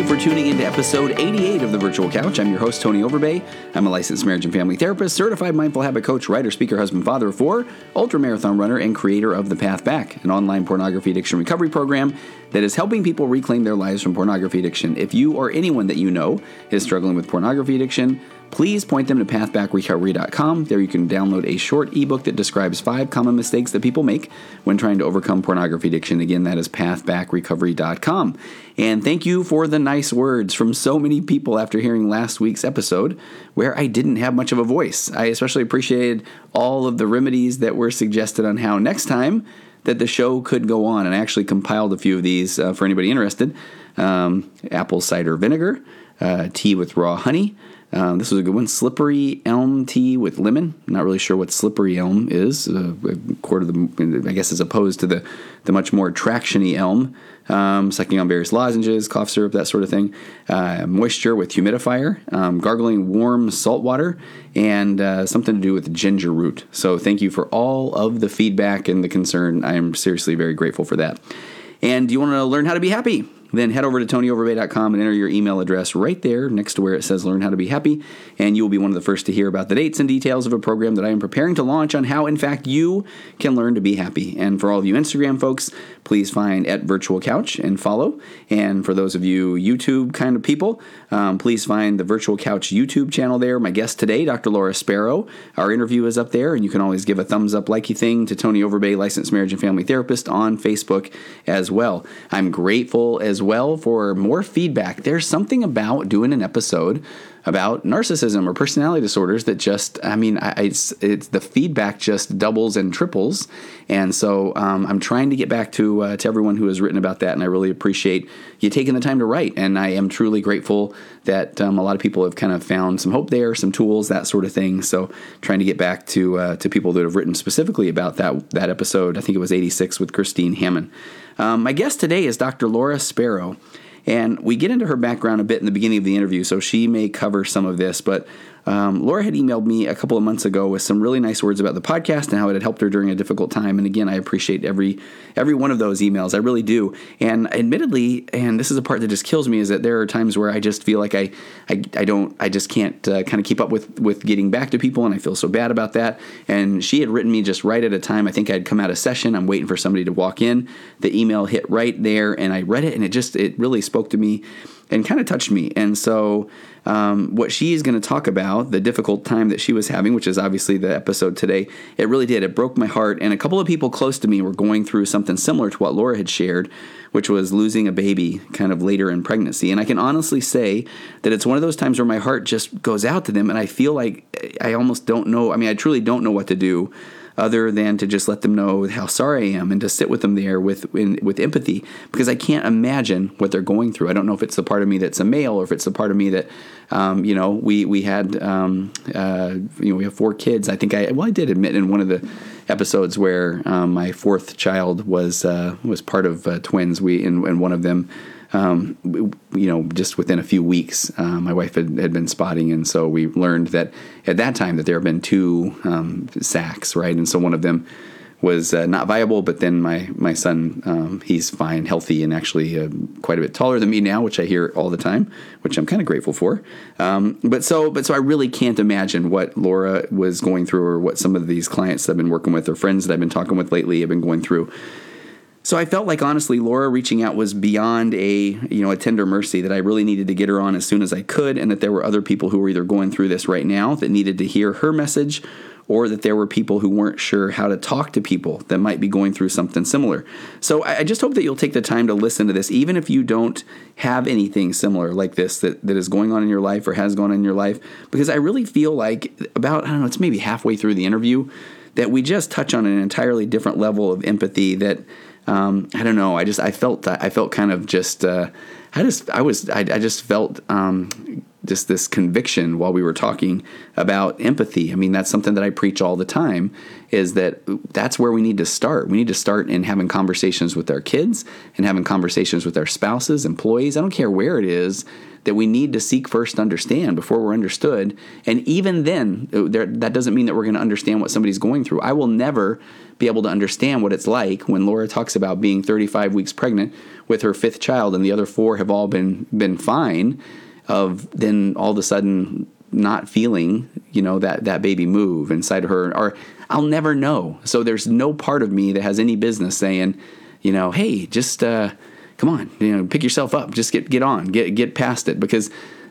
you for tuning into episode 88 of The Virtual Couch. I'm your host, Tony Overbay. I'm a licensed marriage and family therapist, certified mindful habit coach, writer, speaker, husband, father of four, ultra-marathon runner, and creator of The Path Back, an online pornography addiction recovery program that is helping people reclaim their lives from pornography addiction. If you or anyone that you know is struggling with pornography addiction, please point them to pathbackrecovery.com. There you can download a short ebook that describes 5 common mistakes that people make when trying to overcome pornography addiction. Again, that is pathbackrecovery.com. And thank you for the nice words from so many people after hearing last week's episode where I didn't have much of a voice. I especially appreciated all of the remedies that were suggested on how next time that the show could go on. And I actually compiled a few of these for anybody interested. Apple cider vinegar, tea with raw honey. This was a good one. Slippery elm tea with lemon. Not really sure what slippery elm is. A quart of the, I guess, as opposed to the much more traction-y elm. Sucking on various lozenges, cough syrup, that sort of thing. Moisture with humidifier. Gargling warm salt water. And something to do with ginger root. So thank you for all of the feedback and the concern. I am seriously very grateful for that. And do you want to learn how to be happy? Then head over to TonyOverbay.com and enter your email address right there next to where it says Learn How to Be Happy, and you will be one of the first to hear about the dates and details of a program that I am preparing to launch on how, in fact, you can learn to be happy. And for all of you Instagram folks, please find @VirtualCouch and follow. And for those of you YouTube kind of people, please find the Virtual Couch YouTube channel there. My guest today, Dr. Laura Sparrow. Our interview is up there, and you can always give a thumbs up likey thing to Tony Overbay, licensed marriage and family therapist, on Facebook as well. I'm grateful as well for more feedback. There's something about doing an episode about narcissism or personality disorders that just, it's the feedback just doubles and triples. And so I'm trying to get back to everyone who has written about that, and I really appreciate you taking the time to write. And I am truly grateful that a lot of people have kind of found some hope there, some tools, that sort of thing. So trying to get back to people that have written specifically about that episode. I think it was 86 with Christine Hammond. My guest today is Dr. Laura Sparrow. And we get into her background a bit in the beginning of the interview, so she may cover some of this. But Laura had emailed me a couple of months ago with some really nice words about the podcast and how it had helped her during a difficult time. And again, I appreciate every one of those emails. I really do. And admittedly, and this is a part that just kills me, is that there are times where I just feel like I just can't kind of keep up with getting back to people, and I feel so bad about that. And she had written me just right at a time. I think I'd come out of session. I'm waiting for somebody to walk in. The email hit right there, and I read it, and it really spoke to me and kind of touched me. And so what she is going to talk about, the difficult time that she was having, which is obviously the episode today, it really did. It broke my heart. And a couple of people close to me were going through something similar to what Laura had shared, which was losing a baby kind of later in pregnancy. And I can honestly say that it's one of those times where my heart just goes out to them, and I feel like I almost don't know. I truly don't know what to do other than to just let them know how sorry I am and to sit with them there with empathy, because I can't imagine what they're going through. I don't know if it's the part of me that's a male or if it's the part of me that, we had, we have 4 kids. I think I did admit in one of the episodes where my 4th child was part of twins. And one of them, just within a few weeks, my wife had been spotting, and so we learned that at that time that there have been 2 sacs, right? And so one of them was not viable, but then my son, he's fine, healthy, and actually quite a bit taller than me now, which I hear all the time, which I'm kind of grateful for. But so I really can't imagine what Laura was going through, or what some of these clients that I've been working with or friends that I've been talking with lately have been going through. So I felt like, honestly, Laura reaching out was beyond a tender mercy, that I really needed to get her on as soon as I could, and that there were other people who were either going through this right now that needed to hear her message, or that there were people who weren't sure how to talk to people that might be going through something similar. So I just hope that you'll take the time to listen to this, even if you don't have anything similar like this that is going on in your life or has gone on in your life, because I really feel like it's maybe halfway through the interview that we just touch on an entirely different level of empathy that, I felt kind of just, I just felt just this conviction while we were talking about empathy. I mean, that's something that I preach all the time, is that's where we need to start. We need to start in having conversations with our kids and having conversations with our spouses, employees. I don't care where it is, that we need to seek first to understand before we're understood. And even then, that doesn't mean that we're going to understand what somebody's going through. I will never be able to understand what it's like when Laura talks about being 35 weeks pregnant with her 5th child and the other 4 have all been fine, of then all of a sudden not feeling, that baby move inside of her, or I'll never know. So there's no part of me that has any business saying, hey, just come on, pick yourself up, just get on, get past it, because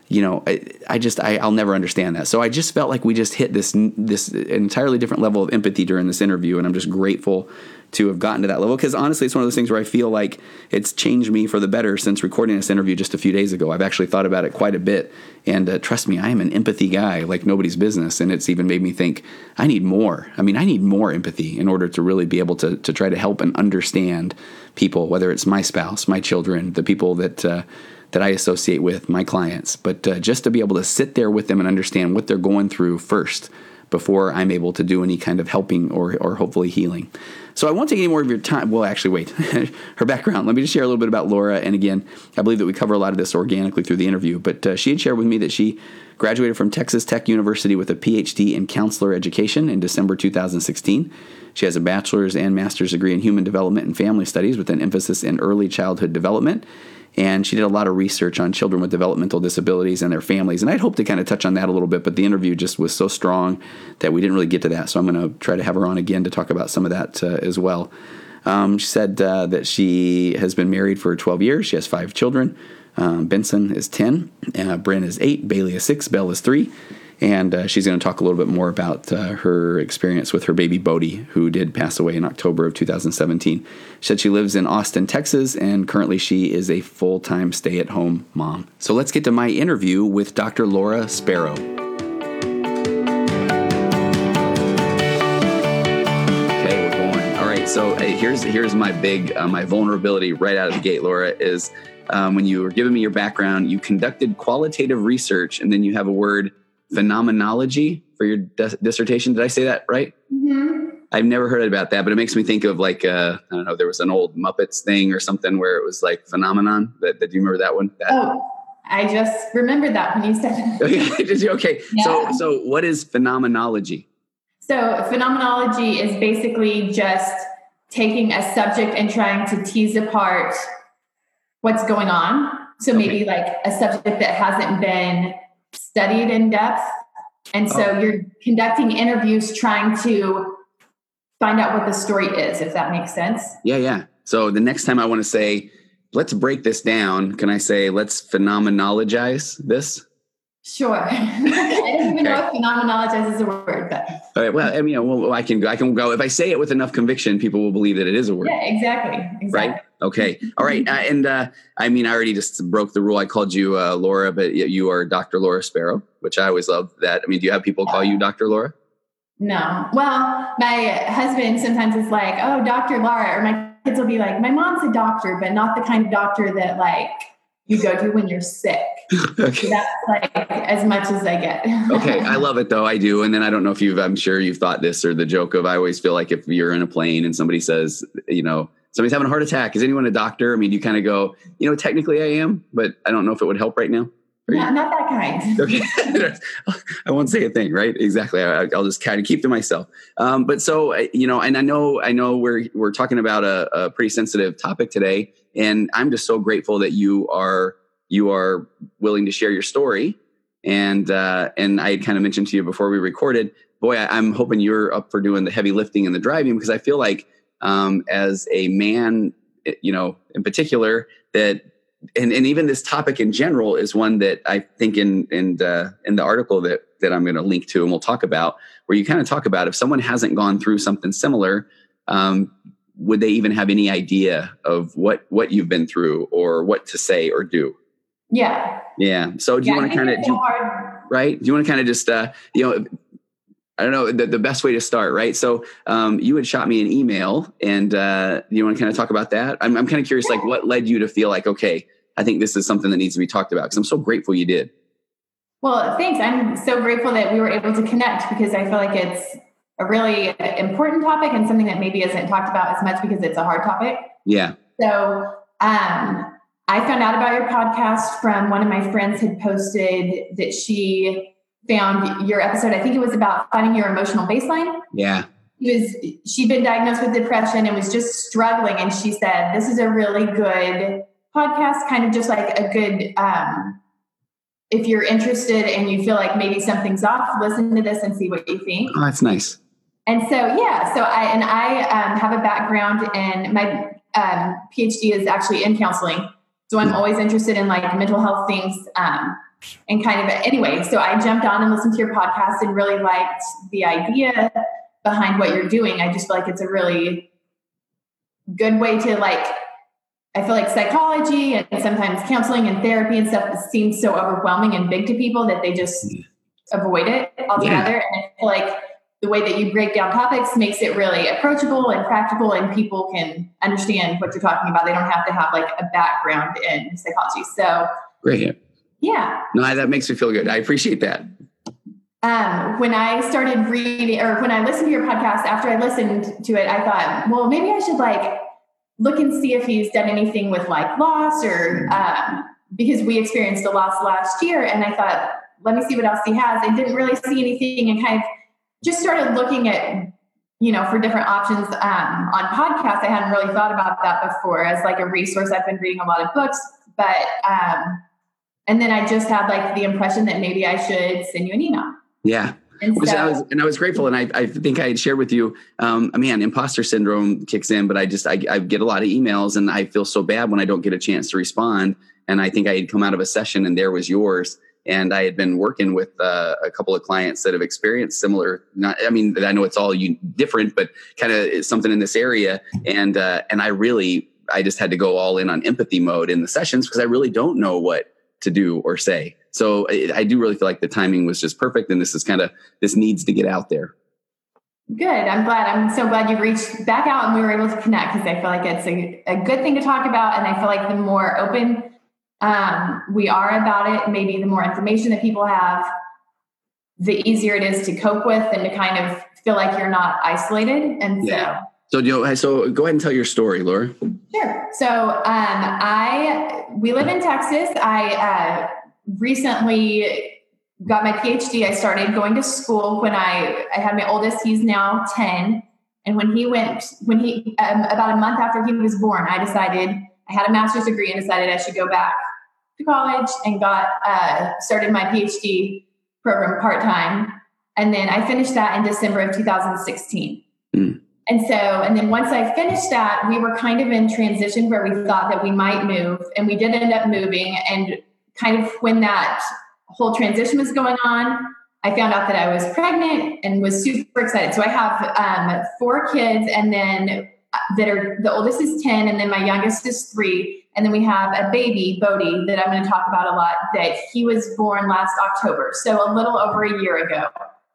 I'll never understand that. So I just felt like we just hit this entirely different level of empathy during this interview, and I'm just grateful to have gotten to that level, because honestly, it's one of those things where I feel like it's changed me for the better since recording this interview just a few days ago. I've actually thought about it quite a bit, and trust me, I am an empathy guy like nobody's business, and it's even made me think I need more. I need more empathy in order to really be able to try to help and understand people, whether it's my spouse, my children, the people that I associate with, my clients, but just to be able to sit there with them and understand what they're going through first before I'm able to do any kind of helping or hopefully healing. So I won't take any more of your time. Well, actually, wait. Her background. Let me just share a little bit about Laura. And again, I believe that we cover a lot of this organically through the interview, but she had shared with me that she graduated from Texas Tech University with a PhD in counselor education in December 2016. She has a bachelor's and master's degree in human development and family studies with an emphasis in early childhood development. And she did a lot of research on children with developmental disabilities and their families. And I'd hoped to kind of touch on that a little bit, but the interview just was so strong that we didn't really get to that. So I'm going to try to have her on again to talk about some of that as well. She said that she has been married for 12 years. She has 5 children. Benson is 10, Bryn is 8, Bailey is 6, Belle is 3. And she's going to talk a little bit more about her experience with her baby Bodie, who did pass away in October of 2017. She said she lives in Austin, Texas, and currently she is a full-time stay-at-home mom. So let's get to my interview with Dr. Laura Sparrow. Okay, we're going. All right, so here's my my vulnerability right out of the gate, Laura, is when you were giving me your background, you conducted qualitative research, and then you have a word, phenomenology, for your dissertation. Did I say that right? Mm-hmm. I've never heard about that, but it makes me think of like, I don't know, there was an old Muppets thing or something where it was like phenomenon. Do you remember that one? I just remembered that when you said it. Did you? Okay. Yeah. So what is phenomenology? So phenomenology is basically just taking a subject and trying to tease apart what's going on. So maybe like a subject that hasn't been studied in depth. And so you're conducting interviews trying to find out what the story is, if that makes sense. Yeah. So the next time I want to say, let's break this down, can I say, let's phenomenologize this? Sure. I don't even know if phenomenologize is a word, but. All right. Well, I can go. If I say it with enough conviction, people will believe that it is a word. Yeah, exactly. Right. Okay. All right. I already just broke the rule. I called you Laura, but you are Dr. Laura Sparrow, which I always love that. I mean, do you have people call you Dr. Laura? No. Well, my husband sometimes is like, oh, Dr. Laura, or my kids will be like, my mom's a doctor, but not the kind of doctor that like you go to when you're sick. Okay. That's like as much as I get. Okay. I love it though. I do. And then I don't know if I'm sure you've thought this, or the joke of, I always feel like if you're in a plane and somebody says, somebody's having a heart attack, is anyone a doctor? I mean, you kind of go, technically I am, but I don't know if it would help right now. Not that kind. Okay. I won't say a thing, right? Exactly. I'll just kind of keep to myself. But so, and I know we're talking about a pretty sensitive topic today, and I'm just so grateful that you are willing to share your story. And I had kind of mentioned to you before we recorded, boy, I'm hoping you're up for doing the heavy lifting and the driving, because I feel like, as a man, in particular, that, and even this topic in general is one that I think in the article that I'm going to link to and we'll talk about, where you kind of talk about if someone hasn't gone through something similar, would they even have any idea of what you've been through or what to say or do? Yeah. Yeah. So do you want to kind of, right? Do you want to kind of just, I don't know, the best way to start, right? So you had shot me an email, and you want to kind of talk about that? I'm kind of curious, like what led you to feel like, okay, I think this is something that needs to be talked about, because I'm so grateful you did. Well, thanks. I'm so grateful that we were able to connect because I feel like it's a really important topic and something that maybe isn't talked about as much because it's a hard topic. Yeah. So I found out about your podcast from one of my friends had posted that she found your episode. I think it was about finding your emotional baseline. Yeah. She'd been diagnosed with depression and was just struggling. And she said, this is a really good podcast, kind of just like a good, if you're interested and you feel like maybe something's off, listen to this and see what you think. Oh, that's nice. And so, I have a background in my PhD is actually in counseling. So I'm always interested in like mental health things. And kind of anyway, so I jumped on and listened to your podcast and really liked the idea behind what you're doing. I just feel like it's a really good way to I feel like psychology and sometimes counseling and therapy and stuff seems so overwhelming and big to people that they just avoid it altogether. Yeah. And I feel like the way that you break down topics makes it really approachable and practical and people can understand what you're talking about. They don't have to have like a background in psychology. So great. Yeah. No, that makes me feel good. I appreciate that. When I started reading or when I listened to your podcast, after I listened to it, I thought, well, maybe I should look and see if he's done anything with loss or because we experienced a loss last year. And I thought, let me see what else he has. I didn't really see anything and kind of just started looking at, for different options on podcasts. I hadn't really thought about that before as a resource. I've been reading a lot of books, but, and then I just had the impression that maybe I should send you an email. Yeah. And so, I was grateful. And I think I had shared with you, imposter syndrome kicks in, but I get a lot of emails and I feel so bad when I don't get a chance to respond. And I think I had come out of a session and there was yours. And I had been working with a couple of clients that have experienced similar, I know it's all different, but kind of something in this area. And I just had to go all in on empathy mode in the sessions because I really don't know what to do or say. So I do really feel like the timing was just perfect. And this needs to get out there. Good. I'm so glad you reached back out and we were able to connect because I feel like it's a good thing to talk about. And I feel like the more open we are about it, maybe the more information that people have, the easier it is to cope with and to kind of feel like you're not isolated. And So go ahead and tell your story, Laura. Sure. So we live in Texas. I recently got my PhD. I started going to school when I had my oldest. He's now 10. And when he about a month after he was born, I had a master's degree and decided I should go back to college and started my PhD program part-time. And then I finished that in December of 2016. Mm. And then once I finished that, we were kind of in transition where we thought that we might move, and we did end up moving. And kind of when that whole transition was going on, I found out that I was pregnant and was super excited. So I have 4 kids, and then the oldest is 10, and then my youngest is 3. And then we have a baby, Bodhi, that I'm going to talk about a lot, that he was born last October. So a little over a year ago.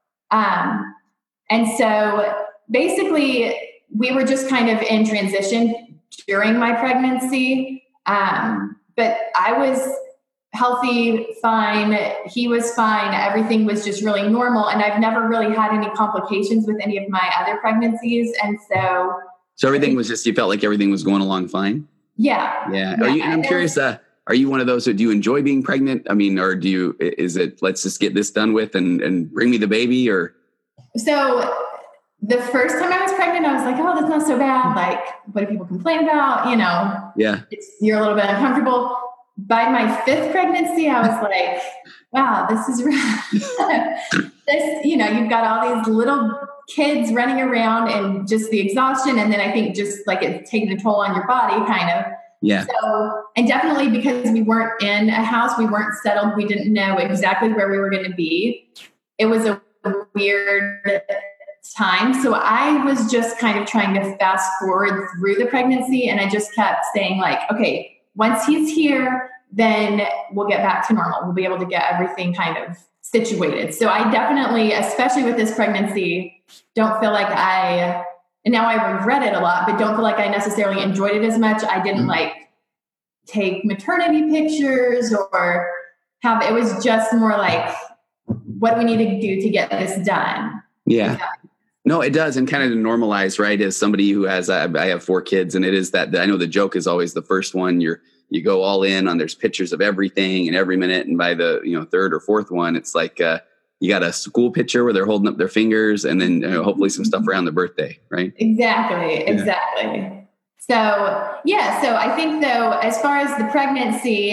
And so basically, we were just kind of in transition during my pregnancy. But I was healthy, fine. He was fine. Everything was just really normal. And I've never really had any complications with any of my other pregnancies. And so everything was just, you felt like everything was going along fine? Yeah. Yeah. I'm curious, are you one of those do you enjoy being pregnant? Or is it, let's just get this done with and bring me the baby or? So the first time I was pregnant, I was like, oh, that's not so bad. What do people complain about? Yeah. You're a little bit uncomfortable. By my 5th pregnancy, I was like, wow, this is rough. You've got all these little kids running around and just the exhaustion. And then I think just it's taking a toll on your body kind of. Yeah. So, and definitely because we weren't in a house, we weren't settled. We didn't know exactly where we were going to be. It was a weird time. So I was just kind of trying to fast forward through the pregnancy. And I just kept saying okay, once he's here, then we'll get back to normal. We'll be able to get everything kind of situated. So I definitely, especially with this pregnancy, don't feel like and now I regret it a lot, but don't feel like I necessarily enjoyed it as much. I didn't take maternity pictures or it was just more like, what do we need to do to get this done? Yeah. No, it does. And kind of to normalize, right? As somebody who has, I have 4 kids, and it is that I know the joke is always the first one. You go all in on, there's pictures of everything and every minute. And by the, 3rd or 4th one, it's like, you got a school picture where they're holding up their fingers, and then hopefully some stuff around the birthday, right? Exactly. So, so I think though, as far as the pregnancy,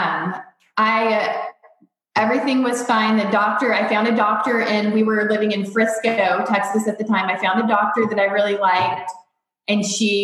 everything was fine. I found a doctor, and we were living in Frisco, Texas at the time. I found a doctor that I really liked, and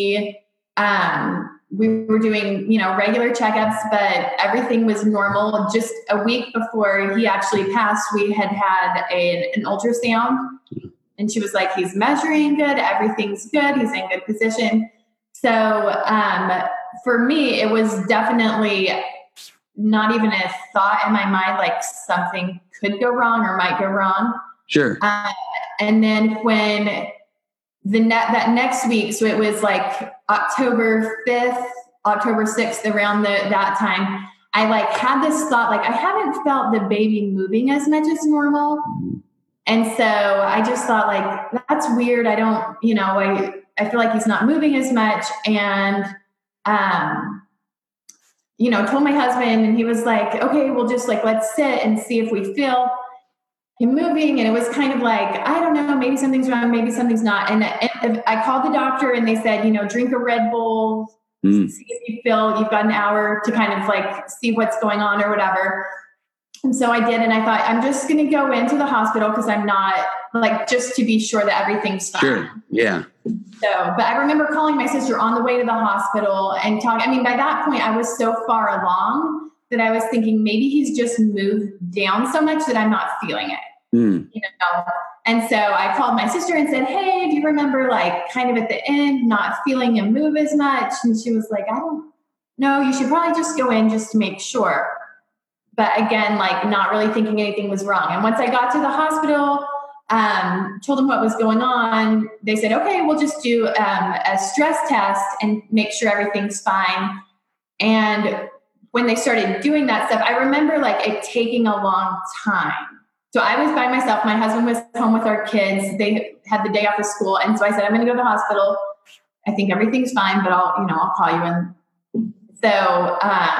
we were doing, regular checkups, but everything was normal. Just a week before he actually passed, we had an ultrasound, and she was like, he's measuring good. Everything's good. He's in good position. So, for me, it was definitely not even a thought in my mind, like something could go wrong or might go wrong. Sure. And then when that next week, so it was like October 5th, October 6th, around that time, I like had this thought, like I haven't felt the baby moving as much as normal. And so I just thought, like, that's weird. I don't, I feel like he's not moving as much. And, told my husband, and he was like, okay, we'll just like, let's sit and see if we feel him moving. And it was kind of like, I don't know, maybe something's wrong, maybe something's not. And I called the doctor, and they said, drink a Red Bull, see if you feel you've got an hour to kind of like see what's going on or whatever. And so I did. And I thought, I'm just going to go into the hospital because I'm not like, just to be sure that everything's fine. Sure. Yeah. So, but I remember calling my sister on the way to the hospital and talking. I mean, by that point, I was so far along that I was thinking maybe he's just moved down so much that I'm not feeling it. And so I called my sister and said, hey, do you remember like kind of at the end, not feeling him move as much? And she was like, I don't know, you should probably just go in just to make sure. But again, like not really thinking anything was wrong. And once I got to the hospital, told them what was going on, they said, okay, we'll just do a stress test and make sure everything's fine. And when they started doing that stuff, I remember like it taking a long time. So I was by myself. My husband was home with our kids. They had the day off of school. And so I said, I'm going to go to the hospital. I think everything's fine, but I'll call you in. So,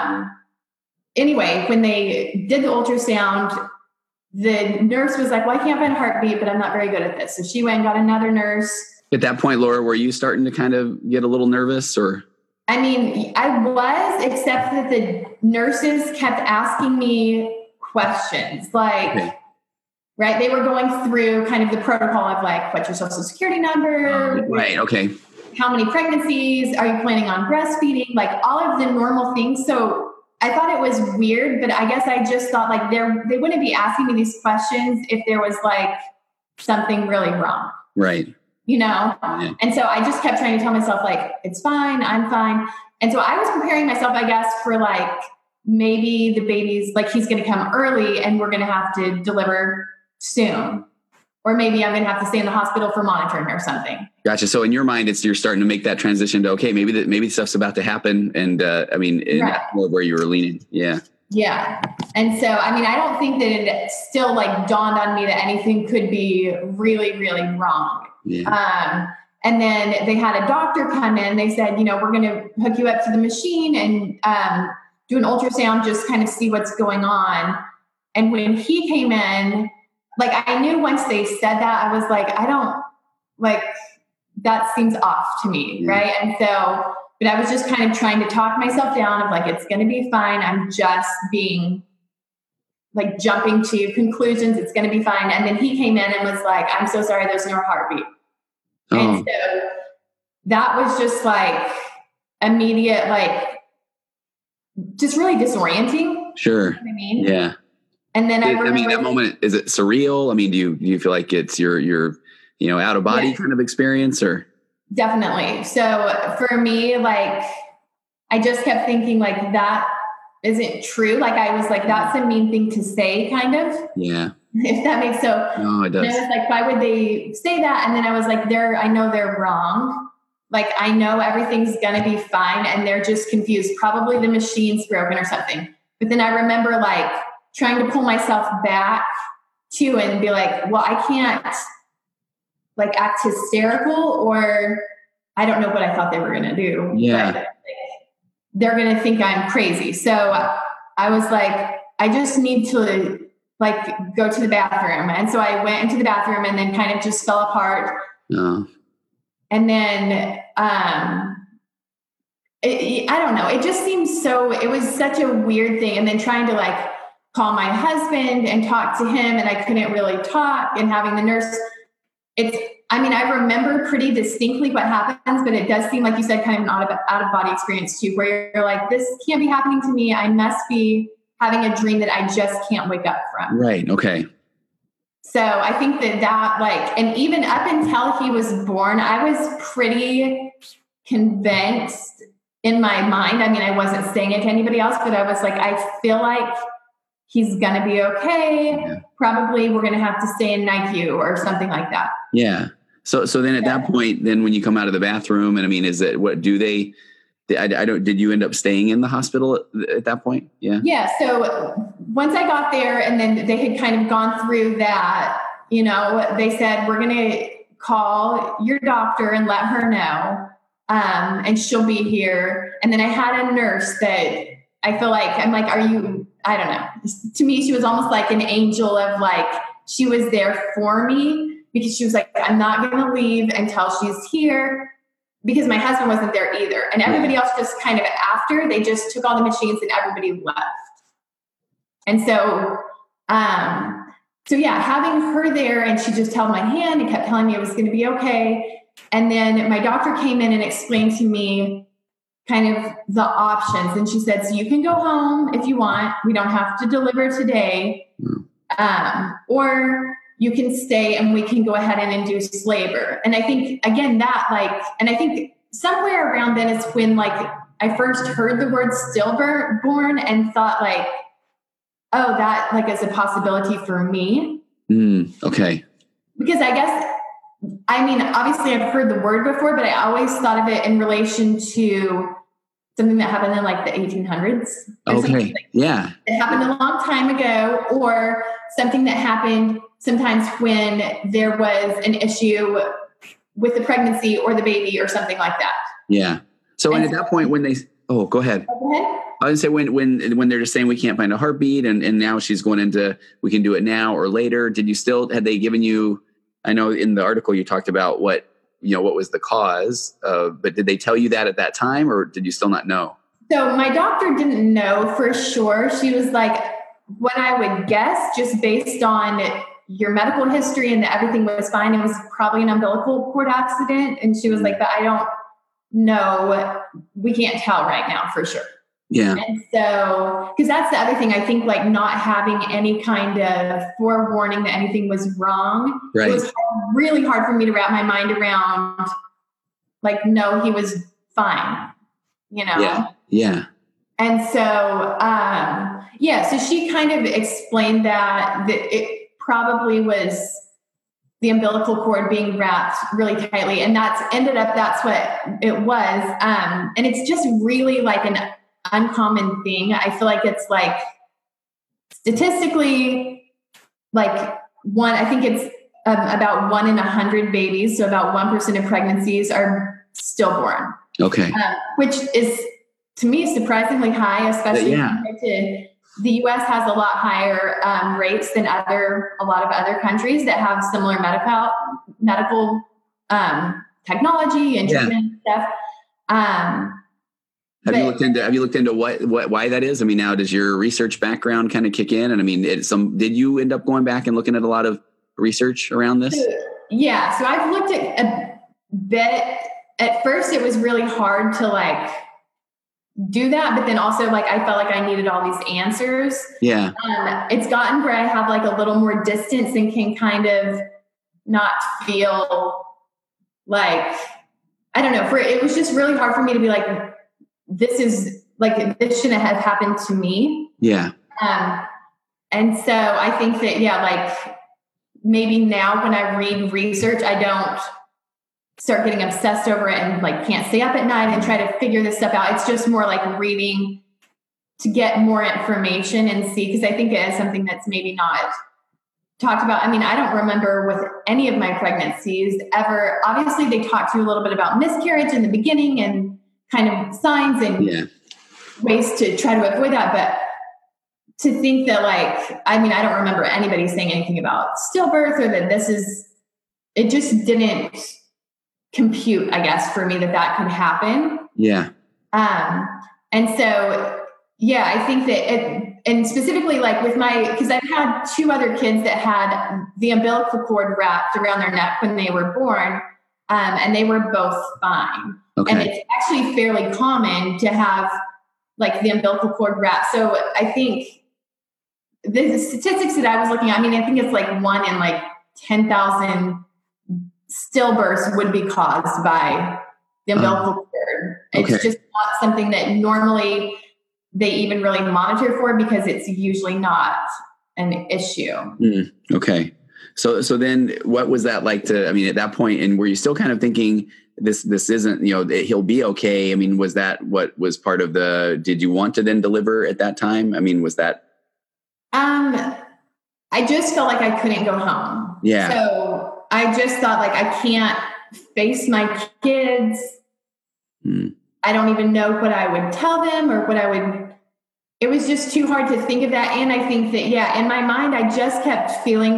anyway, when they did the ultrasound, the nurse was like, well, I can't find a heartbeat, but I'm not very good at this. So she went and got another nurse. At that point, Laura, were you starting to kind of get a little nervous, or? I mean, I was, except that the nurses kept asking me questions like, right. They were going through kind of the protocol of like, what's your social security number? Right. Okay. How many pregnancies? Are you planning on breastfeeding? Like all of the normal things. So I thought it was weird, but I guess I just thought like they wouldn't be asking me these questions if there was like something really wrong. Right. Yeah. And so I just kept trying to tell myself like, it's fine. I'm fine. And so I was preparing myself, I guess, for like, maybe the baby's like, he's going to come early and we're going to have to deliver soon. Or maybe I'm going to have to stay in the hospital for monitoring or something. Gotcha. So in your mind, you're starting to make that transition to, okay, maybe stuff's about to happen. And that's more where you were leaning. Yeah. Yeah. And so, I mean, I don't think that it still like dawned on me that anything could be really, really wrong. Yeah. And then they had a doctor come in. They said, we're going to hook you up to the machine and do an ultrasound, just kind of see what's going on. And when he came in, like, I knew once they said that, I was like, I don't like, that seems off to me. Right. And so, but I was just kind of trying to talk myself down of like, it's going to be fine. I'm just being like jumping to conclusions. It's going to be fine. And then he came in and was like, I'm so sorry, there's no heartbeat. Oh. And so that was just like immediate, like just really disorienting. Sure. You know what I mean? Yeah. And then that moment, is it surreal? I mean, do you feel like it's your out of body kind of experience, or? Definitely. So for me, like, I just kept thinking like, that isn't true. Like I was like, that's a mean thing to say, kind of. Yeah. If that makes so. No, it does. And I was like, why would they say that? And then I was like, I know they're wrong. Like, I know everything's going to be fine. And they're just confused. Probably the machine's broken or something. But then I remember like trying to pull myself back too and be like, well, I can't like act hysterical, or I don't know what I thought they were going to do. Yeah. But like, they're going to think I'm crazy. So I was like, I just need to like go to the bathroom. And so I went into the bathroom and then kind of just fell apart. Oh. And then, I don't know. It just seems it was such a weird thing. And then trying to like call my husband and talk to him, and I couldn't really talk, and having the nurse, I remember pretty distinctly what happens, but it does seem like you said kind of an out of body experience too, where you're like, this can't be happening to me. I must be having a dream that I just can't wake up from. Right. Okay. So I think that like, and even up until he was born, I was pretty convinced in my mind. I mean, I wasn't saying it to anybody else, but I was like, I feel like he's going to be okay. Yeah. Probably we're going to have to stay in NICU or something like that. Yeah. So then at that point, then when you come out of the bathroom, and I mean, did you end up staying in the hospital at that point? Yeah. Yeah. So once I got there, and then they had kind of gone through that, they said, we're going to call your doctor and let her know. And she'll be here. And then I had a nurse that I feel like, I'm like, I don't know. To me, she was almost like an angel of like, she was there for me, because she was like, I'm not going to leave until she's here, because my husband wasn't there either. And everybody else just kind of after, they just took all the machines and everybody left. And so, having her there, and she just held my hand and kept telling me it was going to be okay. And then my doctor came in and explained to me kind of the options. And she said, so you can go home if you want. We don't have to deliver today. Or you can stay and we can go ahead and induce labor. And I think, again, I think somewhere around then is when like I first heard the word stillborn and thought like, oh, that like is a possibility for me. Okay. Because I guess, obviously I've heard the word before, but I always thought of it in relation to something that happened in like the 1800s. Okay. Yeah. It happened a long time ago, or something that happened sometimes when there was an issue with the pregnancy or the baby or something like that. Yeah. So at that point when go ahead. Go ahead. I would say when they're just saying we can't find a heartbeat, and now she's going into, we can do it now or later. Had they given you, I know in the article you talked about what was the cause, but did they tell you that at that time, or did you still not know? So my doctor didn't know for sure. She was like, what I would guess, just based on your medical history and that everything was fine, it was probably an umbilical cord accident. And she was like, but I don't know. We can't tell right now for sure. Yeah. And so, because that's the other thing, I think, like not having any kind of forewarning that anything was wrong. Right. It was really hard for me to wrap my mind around, like, no, he was fine, Yeah. Yeah. And so, so she kind of explained that it probably was the umbilical cord being wrapped really tightly. And that's what it was. And it's just really like an uncommon thing. I feel like it's like statistically like I think it's about 1 in 100 babies. So about 1% of pregnancies are stillborn. Okay. Which is, to me, surprisingly high, especially compared to the U.S. has a lot higher rates than a lot of other countries that have similar medical technology and treatment and stuff. Have you looked into why that is? I mean, now does your research background kind of kick in? And I mean, did you end up going back and looking at a lot of research around this? Yeah. So I've looked at a bit. At first, it was really hard to like do that, but then also like I felt like I needed all these answers. Yeah. It's gotten where I have like a little more distance and can kind of not feel like, I don't know. It was just really hard for me to be like, this shouldn't have happened to me. Yeah. And so I think that, like maybe now when I read research, I don't start getting obsessed over it and like can't stay up at night and try to figure this stuff out. It's just more like reading to get more information and see, because I think it is something that's maybe not talked about. I mean, I don't remember with any of my pregnancies ever, obviously they talked to you a little bit about miscarriage in the beginning and kind of signs and ways to try to avoid that. But to think that I don't remember anybody saying anything about stillbirth or that it just didn't compute, I guess, for me that could happen. Yeah. And so, I think that and specifically with because I've had 2 other kids that had the umbilical cord wrapped around their neck when they were born, and they were both fine. Okay. And it's actually fairly common to have the umbilical cord wrapped. So I think the statistics that I was looking at, I think it's 1 in 10,000 stillbirths would be caused by the umbilical cord. It's just not something that normally they even really monitor for, because it's usually not an issue. Okay. So then what was that like at that point, and were you still kind of thinking this isn't, he'll be okay? Was that what was part of did you want to then deliver at that time? Was that? I just felt like I couldn't go home. Yeah. So I just thought I can't face my kids. I don't even know what I would tell them or it was just too hard to think of that. And I think that, in my mind, I just kept feeling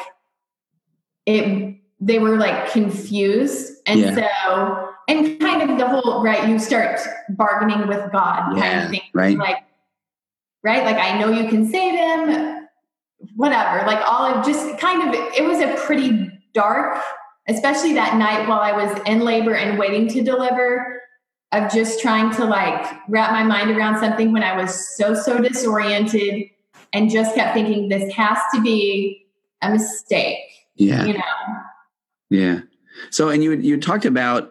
they were confused. And so, and kind of the whole, you start bargaining with God kind of thing. Right. Right. I know you can save him, whatever, all of just kind of, it was a pretty dark, especially that night while I was in labor and waiting to deliver, of just trying to wrap my mind around something when I was so disoriented and just kept thinking this has to be a mistake. Yeah. Yeah. So, and you talked about,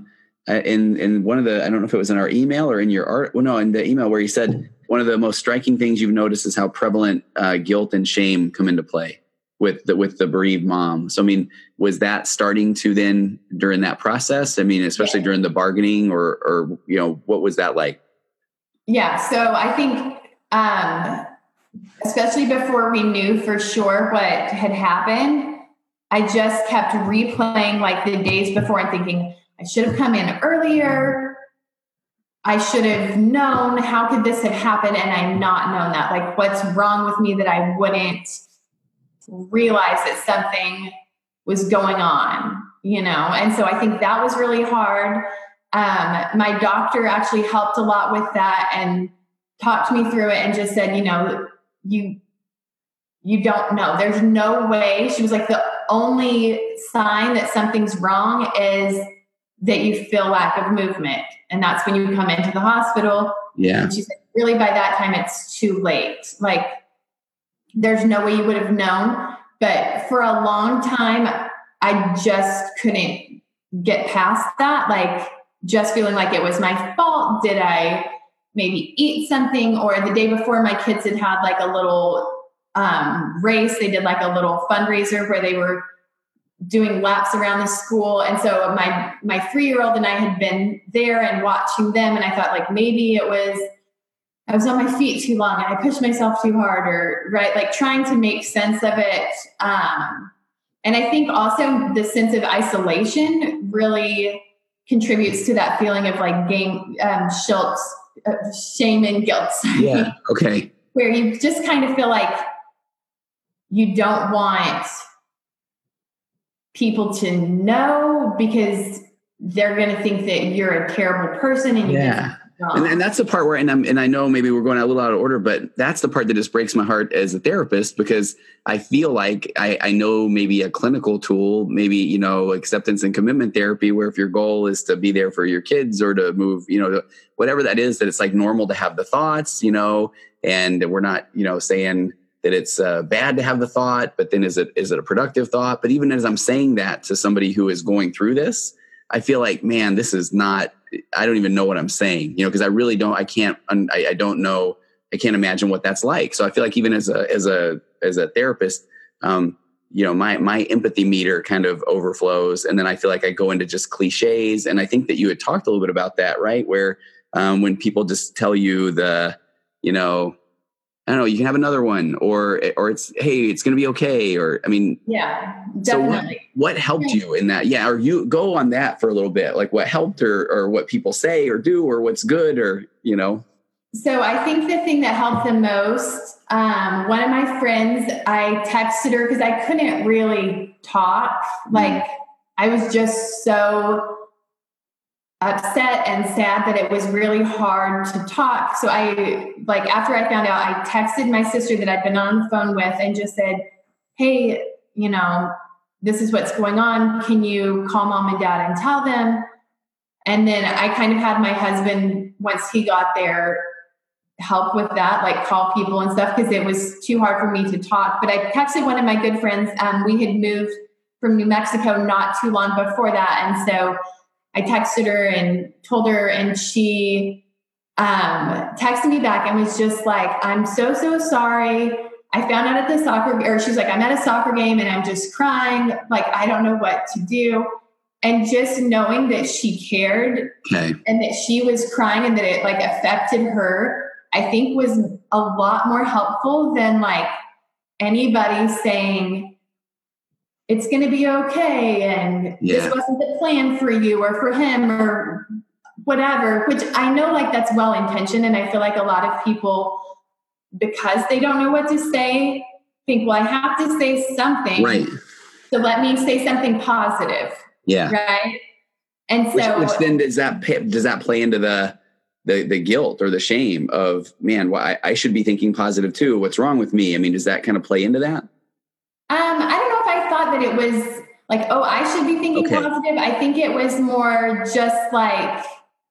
in one of I don't know if it was in our email or in your art. Well, no, in the email where you said one of the most striking things you've noticed is how prevalent guilt and shame come into play with the bereaved mom. So, was that starting to then during that process? Especially during the bargaining or what was that like? Yeah. So I think, especially before we knew for sure what had happened, I just kept replaying the days before and thinking, I should have come in earlier. I should have known. How could this have happened? And I not known that. What's wrong with me that I wouldn't realize that something was going on, And so I think that was really hard. My doctor actually helped a lot with that and talked me through it and just said, you don't know. There's no way. She was the only sign that something's wrong is that you feel lack of movement. And that's when you come into the hospital. Yeah. And she said, really, by that time, it's too late. There's no way you would have known. But for a long time, I just couldn't get past that. Just feeling like it was my fault. Did I maybe eat something? Or the day before, my kids had a little race. They did a little fundraiser where they were doing laps around the school. And so my 3-year-old and I had been there and watching them. And I thought maybe I was on my feet too long and I pushed myself too hard trying to make sense of it. And I think also the sense of isolation really contributes to that feeling of shame and guilt. Yeah. Okay. Where you just kind of feel you don't want people to know because they're going to think that you're a terrible person. And and that's the part where, and I know maybe we're going a little out of order, but that's the part that just breaks my heart as a therapist, because I feel like I know maybe a clinical tool, maybe, acceptance and commitment therapy, where if your goal is to be there for your kids or to move, whatever that is, that it's normal to have the thoughts, and we're not, saying that it's bad to have the thought, but then is it a productive thought? But even as I'm saying that to somebody who is going through this, I feel like, man, this is not, I don't even know what I'm saying, because I really don't, I don't know, I can't imagine what that's like. So I feel like even as a therapist, my empathy meter kind of overflows. And then I feel like I go into just cliches. And I think that you had talked a little bit about that, right? Where when people just tell you I don't know, you can have another one, or it's, hey, it's going to be okay. Or, I mean, yeah, definitely. So what helped you in that? Yeah. Or you go on that for a little bit, like what helped, or what people say or do, or what's good, or, So I think the thing that helped the most, one of my friends, I texted her because I couldn't really talk. Like I was just so upset and sad that it was really hard to talk. So after I found out, I texted my sister that I'd been on the phone with and just said, hey, this is what's going on. Can you call mom and dad and tell them? And then I kind of had my husband, once he got there, help with that, like call people and stuff, because it was too hard for me to talk. But I texted one of my good friends. We had moved from New Mexico not too long before that. And so I texted her and told her, and she texted me back and was just like, I'm so, so sorry. I found out at the she's like, I'm at a soccer game and I'm just crying. Like, I don't know what to do. And just knowing that she cared and that she was crying and that it like affected her, I think was a lot more helpful than like anybody saying, it's going to be okay. And this wasn't the plan for you or for him or whatever, which I know like that's well-intentioned. And I feel like a lot of people, because they don't know what to say, think, well, I have to say something. Right. So let me say something positive. Yeah. Right. And so which then does that play into the guilt or the shame of, man, well, I should be thinking positive too. What's wrong with me? I mean, does that kind of play into that? I don't know if I thought that it was like, oh, I should be thinking positive. I think it was more just like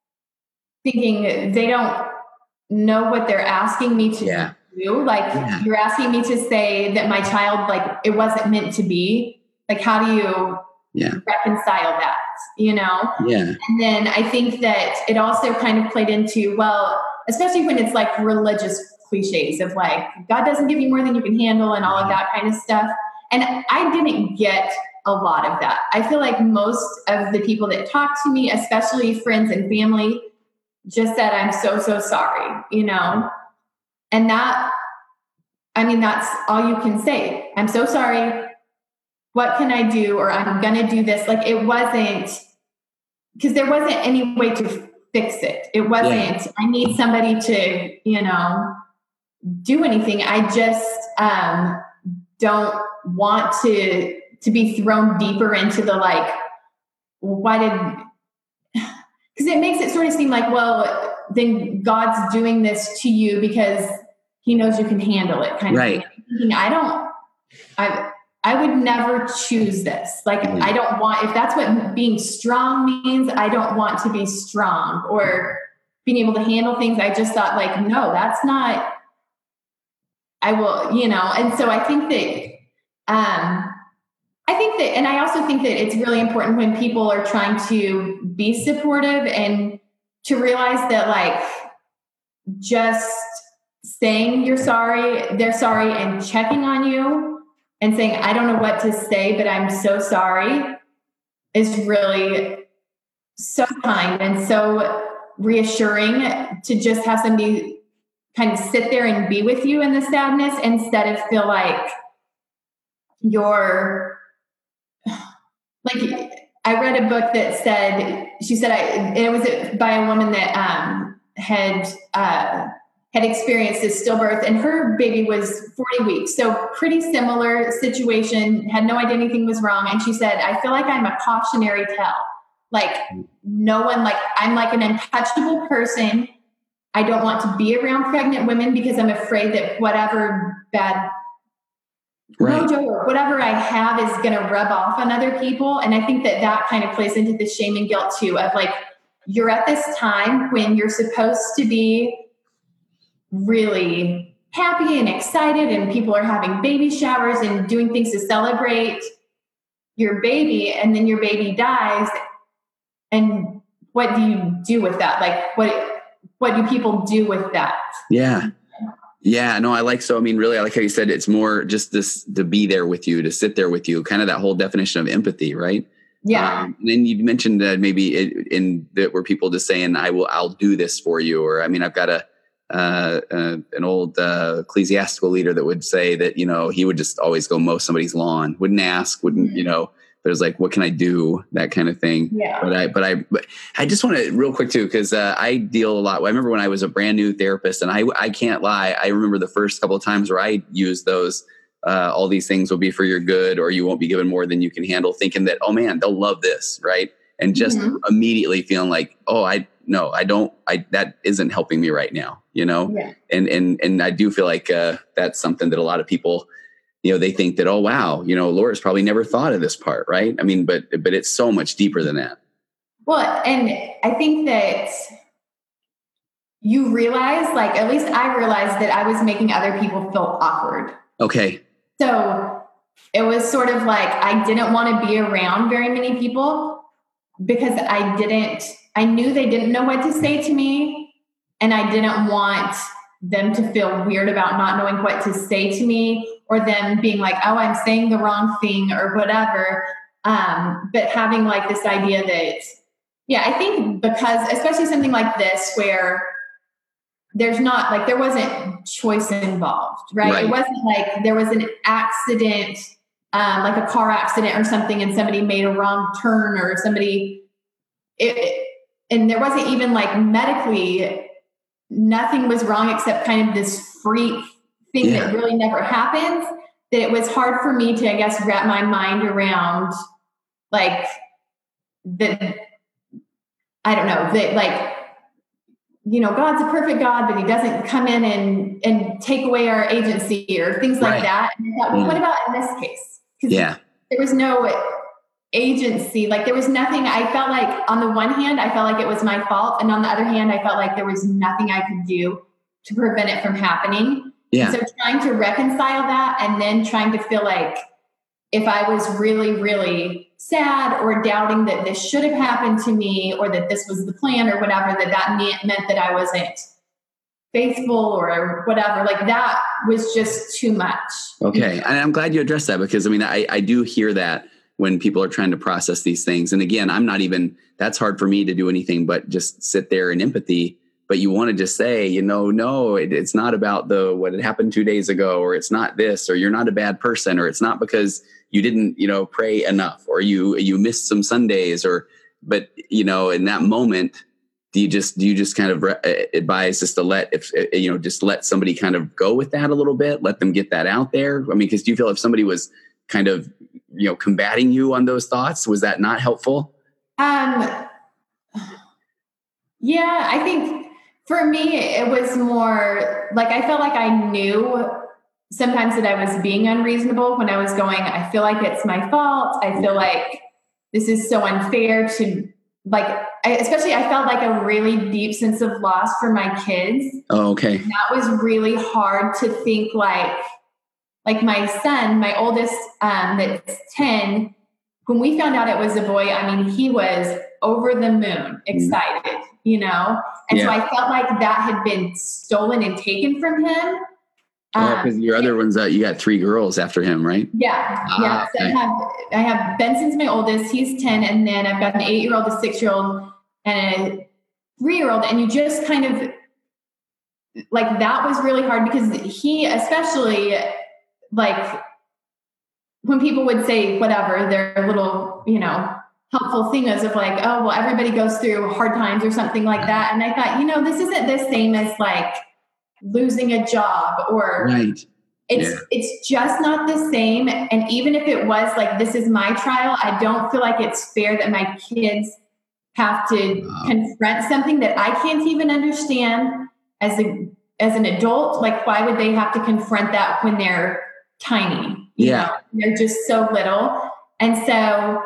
thinking they don't know what they're asking me to do. Like you're asking me to say that my child, like it wasn't meant to be. Like, how do you reconcile that, Yeah. And then I think that it also kind of played into, well, especially when it's like religious cliches of like, God doesn't give you more than you can handle and all of that kind of stuff. And I didn't get a lot of that. I feel like most of the people that talk to me, especially friends and family, just said, I'm so, so sorry, and that, I mean, that's all you can say. I'm so sorry. What can I do? Or I'm going to do this. Like it wasn't, because there wasn't any way to fix it. It wasn't, I need somebody to, do anything. I just don't want to be thrown deeper into the like, because it makes it sort of seem like, well, then God's doing this to you because he knows you can handle it kind of thing. I would never choose this. Like, I don't want, if that's what being strong means, I don't want to be strong or being able to handle things. I just thought like, no, that's not, I will, and so I think that, and I also think that it's really important when people are trying to be supportive and to realize that like just saying you're sorry, they're sorry, and checking on you and saying, I don't know what to say, but I'm so sorry is really so kind and so reassuring to just have somebody kind of sit there and be with you in the sadness instead of feel like you're like, I read a book that said, she said, it was by a woman that had experienced this stillbirth and her baby was 40 weeks. So pretty similar situation, had no idea anything was wrong. And she said, I feel like I'm a cautionary tale. Like no one, like I'm like an untouchable person. I don't want to be around pregnant women because I'm afraid that whatever bad mojo or whatever I have is going to rub off on other people. And I think that kind of plays into the shame and guilt too, of like, you're at this time when you're supposed to be really happy and excited and people are having baby showers and doing things to celebrate your baby, and then your baby dies. And what do you do with that? Like what do people do with that? Yeah. Yeah, no, I like how you said it's more just this, to be there with you, to sit there with you, kind of that whole definition of empathy, right? Yeah. And then you mentioned that maybe where people just saying, I'll do this for you. Or, I mean, I've got an old ecclesiastical leader that would say that, he would just always go mow somebody's lawn, wouldn't ask, wouldn't, but it was like, what can I do? That kind of thing. Yeah. But I just want to real quick too, because I deal a lot. I remember when I was a brand new therapist, and I can't lie. I remember the first couple of times where I used those, all these things will be for your good, or you won't be given more than you can handle, thinking that, oh man, they'll love this. Right. And just immediately feeling like, oh, that isn't helping me right now, Yeah. And I do feel like that's something that a lot of people, they think that, oh, wow, Laura's probably never thought of this part. Right. I mean, but it's so much deeper than that. Well, and I think that you realize, like, at least I realized that I was making other people feel awkward. Okay. So it was sort of like, I didn't want to be around very many people because I knew they didn't know what to say to me. And I didn't want them to feel weird about not knowing what to say to me, or them being like, oh, I'm saying the wrong thing or whatever. But having like this idea that, I think because especially something like this where there wasn't choice involved, right? It wasn't like there was an accident, like a car accident or something, and somebody made a wrong turn, or and there wasn't even like medically, nothing was wrong except kind of this freak thing that really never happens, that it was hard for me to, I guess, wrap my mind around, like, I don't know, that like, God's a perfect God, but he doesn't come in and take away our agency or things like that. And I thought, well, what about in this case? Because there was no agency. Like there was nothing. I felt like on the one hand, I felt like it was my fault. And on the other hand, I felt like there was nothing I could do to prevent it from happening. Yeah. So trying to reconcile that, and then trying to feel like if I was really, really sad or doubting that this should have happened to me, or that this was the plan or whatever, that meant that I wasn't faithful or whatever, like that was just too much. Okay. And I'm glad you addressed that, because I do hear that when people are trying to process these things. And again, that's hard for me to do anything but just sit there in empathy. But you want to just say, no, it's not about what had happened 2 days ago, or it's not this, or you're not a bad person, or it's not because you didn't, pray enough, or you missed some Sundays, but in that moment, do you just kind of advise just to let somebody kind of go with that a little bit, let them get that out there? I mean, because do you feel if somebody was kind of, combating you on those thoughts, was that not helpful? Yeah, I think for me, it was more like, I felt like I knew sometimes that I was being unreasonable when I was going, I feel like it's my fault. I feel like this is so unfair to especially I felt like a really deep sense of loss for my kids. Oh, okay. And that was really hard to think like my son, my oldest, that's 10, when we found out it was a boy, I mean, he was over the moon excited, And so I felt like that had been stolen and taken from him. Because your other ones, you got 3 girls after him, right? Yeah. Yeah. So okay. I have Benson's my oldest, he's 10. And then I've got an 8-year-old, a 6-year-old, and a 3-year-old. And you just kind of like, that was really hard because he, especially like when people would say whatever, their little, helpful thing is of like, oh, well, everybody goes through hard times or something like that. And I thought, this isn't the same as like losing a job or it's just not the same. And even if it was like, this is my trial, I don't feel like it's fair that my kids have to confront something that I can't even understand as an adult. Like, why would they have to confront that when they're tiny? They're just so little. And so,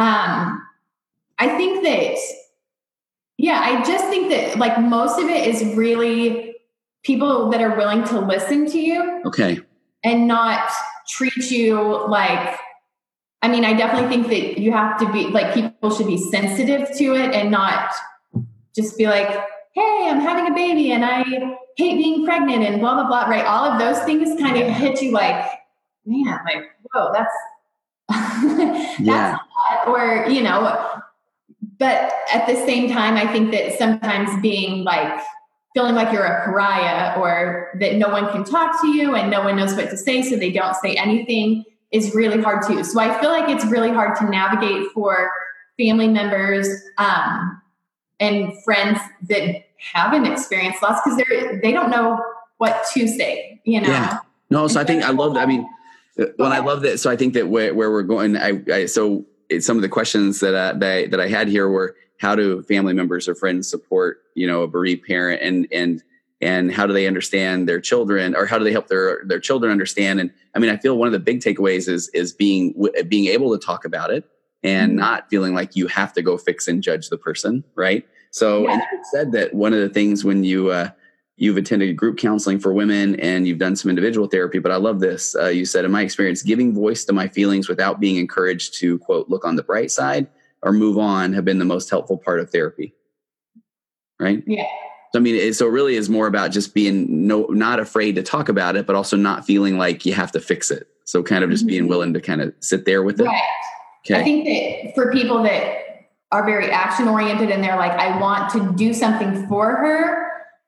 I think that, I just think that like most of it is really people that are willing to listen to you. Okay. And not treat you like, I definitely think that you have to be like, people should be sensitive to it and not just be like, hey, I'm having a baby and I hate being pregnant and blah, blah, blah. Right. All of those things kind of hit you like, man, like, whoa, that's a lot. Or, but at the same time, I think that sometimes being like feeling like you're a pariah or that no one can talk to you and no one knows what to say, so they don't say anything, is really hard too. So I feel like it's really hard to navigate for family members and friends that haven't experienced loss, because they don't know what to say, you know? Yeah. No, so I think I love that. I mean, well, I love that. So I think that where we're going, so some of the questions that I had here were, how do family members or friends support, a bereaved parent, and how do they understand their children, or how do they help their children understand? And I mean, I feel one of the big takeaways is being able to talk about it and not feeling like you have to go fix and judge the person. Right. So and you said that one of the things when you've attended group counseling for women and you've done some individual therapy, but I love this. You said, in my experience, giving voice to my feelings without being encouraged to, quote, look on the bright side or move on have been the most helpful part of therapy. Right. Yeah. So, I mean, so it really is more about just being not afraid to talk about it, but also not feeling like you have to fix it. So kind of just being willing to kind of sit there with it. Right. Okay. I think that for people that are very action oriented and they're like, I want to do something for her,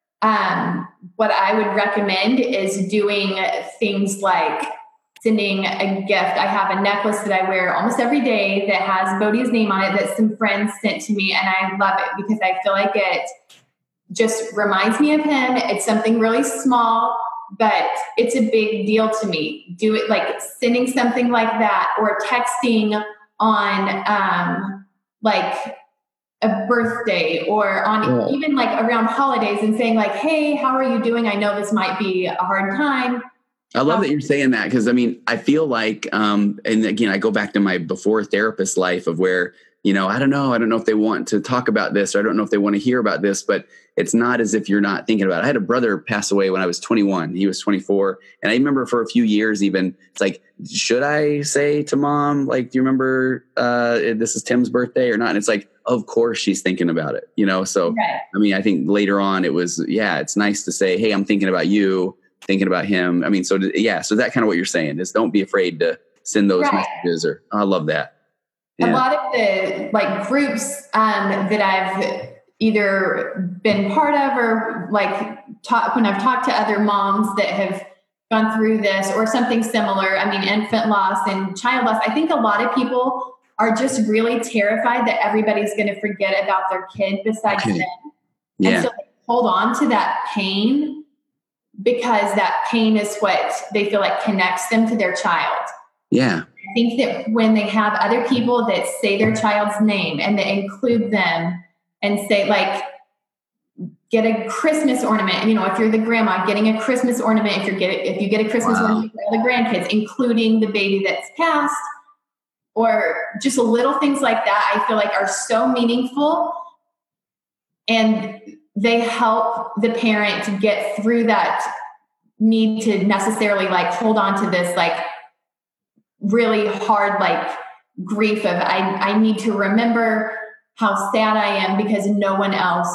what I would recommend is doing things like sending a gift. I have a necklace that I wear almost every day that has Bodhi's name on it that some friends sent to me, and I love it because I feel like it just reminds me of him. It's something really small, but it's a big deal to me. Do it, like sending something like that, or texting on like a birthday, or on even like around holidays, and saying like, hey, how are you doing? I know this might be a hard time. I love that you're saying that, because I mean, I feel like, and again, I go back to my before therapist life of where, I don't know if they want to talk about this, or I don't know if they want to hear about this, but it's not as if you're not thinking about it. I had a brother pass away when I was 21. He was 24. And I remember for a few years, even, it's like, should I say to mom, like, do you remember this is Tim's birthday or not? And it's like, of course she's thinking about it, So, right. I mean, I think later on it was, it's nice to say, hey, I'm thinking about you, thinking about him. I mean, so that kind of what you're saying is, don't be afraid to send those messages, or I love that. Yeah. A lot of the like groups that I've either been part of, or like when I've talked to other moms that have gone through this or something similar, I mean, infant loss and child loss, I think a lot of people are just really terrified that everybody's going to forget about their kid besides them. Yeah. And so they hold on to that pain, because that pain is what they feel like connects them to their child. Yeah. I think that when they have other people that say their child's name and that include them and say, like, get a Christmas ornament, if you're the grandma, getting a Christmas ornament, if you get a Christmas ornament for all the grandkids, including the baby that's passed, or just little things like that, I feel like are so meaningful, and they help the parent to get through that need to necessarily like hold on to this like really hard like grief of I need to remember how sad I am because no one else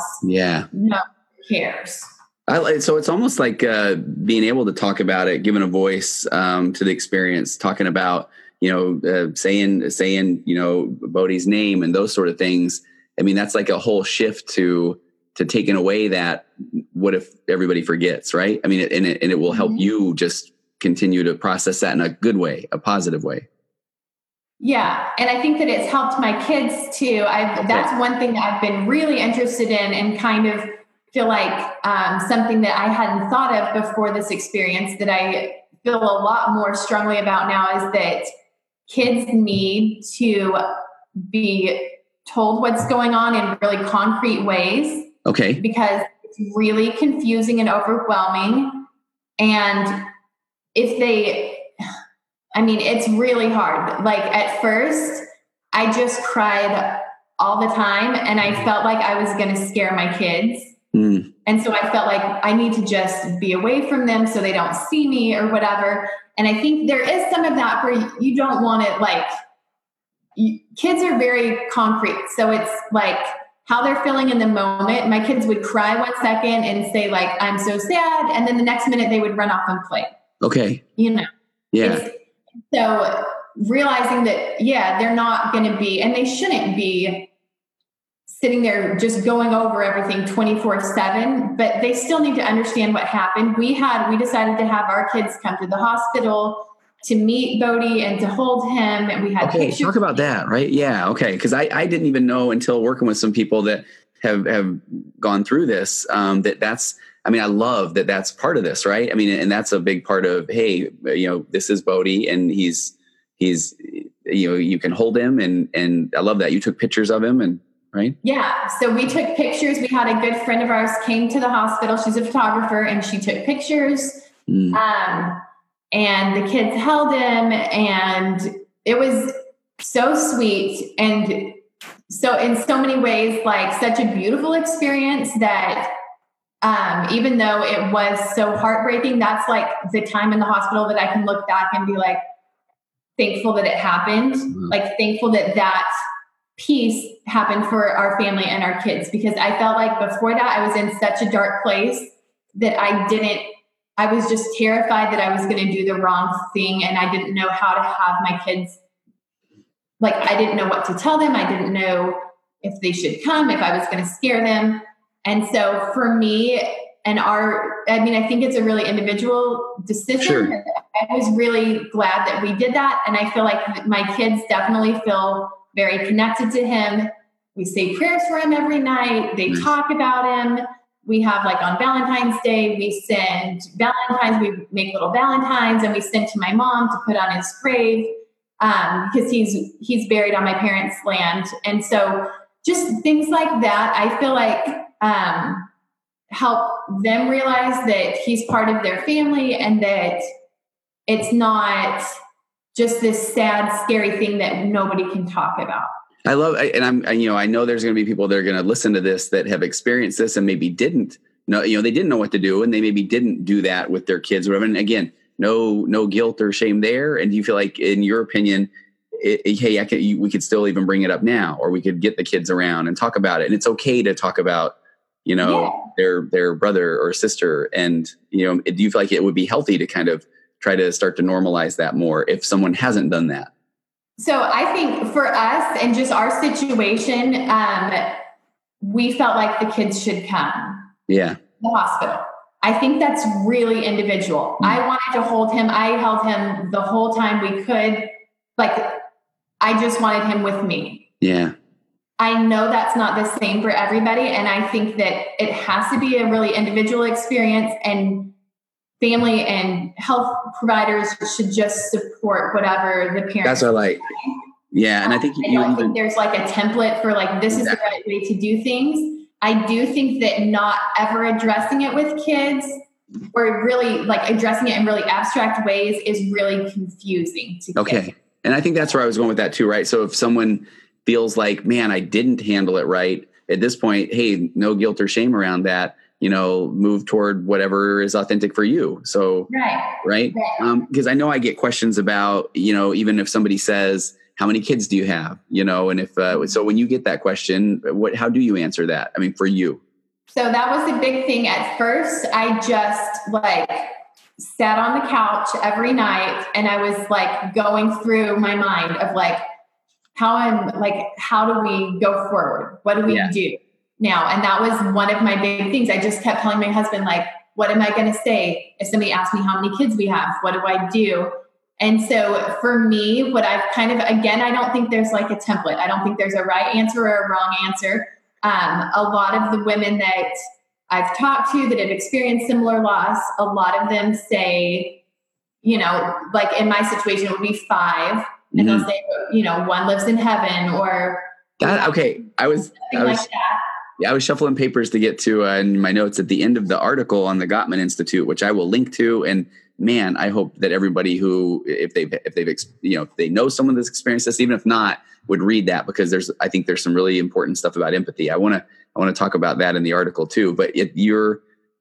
cares. So it's almost like being able to talk about it, giving a voice to the experience, talking about saying Bodhi's name and those sort of things. I mean, that's like a whole shift to taking away that what if everybody forgets, right? I mean, and it will help you just continue to process that in a good way, a positive way. Yeah. And I think that it's helped my kids too. That's one thing that I've been really interested in, and kind of feel like something that I hadn't thought of before this experience that I feel a lot more strongly about now, is that kids need to be told what's going on in really concrete ways. Okay. Because it's really confusing and overwhelming. And it's really hard. Like at first, I just cried all the time, and I felt like I was going to scare my kids. And so I felt like I need to just be away from them so they don't see me or whatever. And I think there is some of that where you don't want it, like kids are very concrete. So it's like how they're feeling in the moment. My kids would cry 1 second and say like, I'm so sad. And then the next minute they would run off and play. Okay. Yeah. So realizing that, they're not going to be, and they shouldn't be sitting there just going over everything 24/7, but they still need to understand what happened. We decided to have our kids come to the hospital to meet Bodie and to hold him. And we had pictures. Talk about that, right? Yeah. Okay. Cause I didn't even know until working with some people that have gone through this, I love that that's part of this, right? I mean, and that's a big part of, hey, this is Bodie and he's, you can hold him and I love that you took pictures of him and right. Yeah. So we took pictures. We had a good friend of ours came to the hospital. She's a photographer and she took pictures. And the kids held him and it was so sweet. And so in so many ways, like such a beautiful experience that even though it was so heartbreaking, that's like the time in the hospital that I can look back and be like, thankful that it happened, like thankful that piece happened for our family and our kids, because I felt like before that I was in such a dark place that I was just terrified that I was going to do the wrong thing. And I didn't know how to have my kids, like, I didn't know what to tell them. I didn't know if they should come, if I was going to scare them. And so for me and I think it's a really individual decision. Sure. I was really glad that we did that. And I feel like my kids definitely feel very connected to him. We say prayers for him every night. They talk about him. We have, like, on Valentine's Day, we make little Valentines and we send to my mom to put on his grave because he's buried on my parents' land. And so just things like that, I feel like help them realize that he's part of their family and that it's not just this sad, scary thing that nobody can talk about. I love, and I know there's going to be people that are going to listen to this that have experienced this and maybe didn't know, they didn't know what to do and they maybe didn't do that with their kids or whatever. And again, no guilt or shame there. And do you feel like, in your opinion, we could still even bring it up now, or we could get the kids around and talk about it. And it's okay to talk about, their brother or sister. And, do you feel like it would be healthy to kind of try to start to normalize that more if someone hasn't done that? So I think for us and just our situation, we felt like the kids should come. Yeah. To the hospital. I think that's really individual. I wanted to hold him. I held him the whole time we could. Like, I just wanted him with me. Yeah. I know that's not the same for everybody. And I think that it has to be a really individual experience, and family and health providers should just support whatever the parents. That's what I like. Yeah. And I think I don't think there's like a template for like, this is the right way to do things. I do think that not ever addressing it with kids, or really like addressing it in really abstract ways, is really confusing to kids. Okay. And I think that's where I was going with that too, right? So if someone feels like, man, I didn't handle it right at this point, hey, no guilt or shame around that, move toward whatever is authentic for you. So, right. Because I know I get questions about, even if somebody says, how many kids do you have? And if, so when you get that question, how do you answer that? I mean, for you. So that was a big thing. At first, I just sat on the couch every night and I was like going through my mind of like, how do we go forward? What do we do now? And that was one of my big things. I just kept telling my husband, like, what am I going to say? If somebody asks me how many kids we have, what do I do? And so for me, what I've I don't think there's like a template. I don't think there's a right answer or a wrong answer. A lot of the women that I've talked to that have experienced similar loss, a lot of them say, like in my situation, it would be 5. And they'll say, one lives in heaven or. Okay. I was shuffling papers to get to in my notes at the end of the article on the Gottman Institute, which I will link to. And man, I hope that everybody who, if they know someone that's experienced this, even if not, would read that, because I think there's some really important stuff about empathy. I want to talk about that in the article too. But your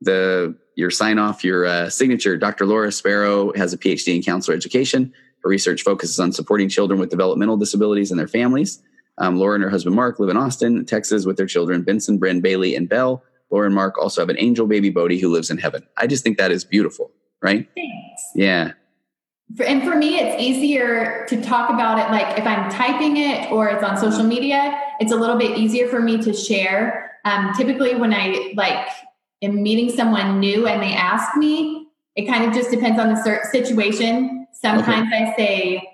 sign off, your signature, Dr. Laura Sparrow has a PhD in counselor education. Her research focuses on supporting children with developmental disabilities and their families. Laura and her husband, Mark, live in Austin, Texas with their children, Benson, Bryn, Bailey, and Belle. Laura and Mark also have an angel baby, Bodie, who lives in heaven. I just think that is beautiful, right? Thanks. Yeah. And for me, it's easier to talk about it. Like if I'm typing it or it's on social media, it's a little bit easier for me to share. Typically when I like am meeting someone new and they ask me, it kind of just depends on the situation. Sometimes I say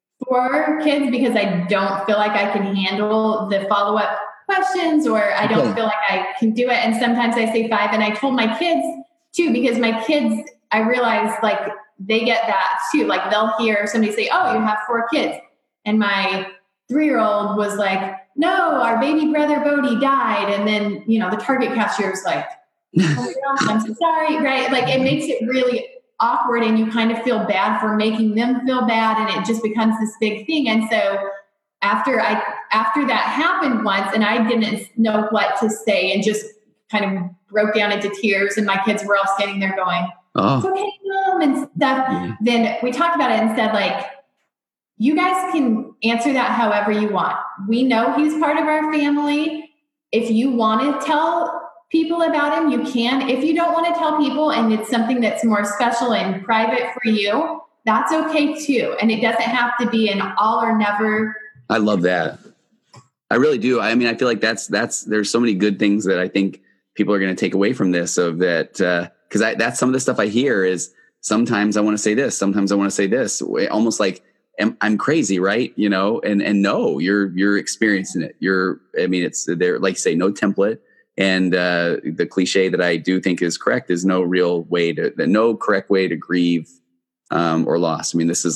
4 kids because I don't feel like I can handle the follow-up questions, or I don't feel like I can do it. And sometimes I say 5, and I told my kids too, because my kids, I realize like they get that too. Like they'll hear somebody say, "Oh, you have 4 kids." And my 3-year-old was like, "No, our baby brother Bodie died." And then, the Target cashier's like, "Oh my gosh, I'm so sorry." Right. Like it makes it really awkward, and you kind of feel bad for making them feel bad. And it just becomes this big thing. And so after that happened once, and I didn't know what to say and just kind of broke down into tears, and my kids were all standing there going, "It's okay, Mom," and stuff. Yeah. Then we talked about it and said, like, you guys can answer that however you want. We know he's part of our family. If you want to tell people about him, you can. If you don't want to tell people and it's something that's more special and private for you, that's okay too. And it doesn't have to be an all or never. I love that. I really do. I mean, I feel like there's so many good things that I think people are going to take away from this, of that. Cause that's some of the stuff I hear is sometimes I want to say this, sometimes I want to say this, almost like I'm crazy, right? And no, you're experiencing it. It's there, like you say, no template. And the cliche that I do think is correct is no correct way to grieve or loss. I mean, this is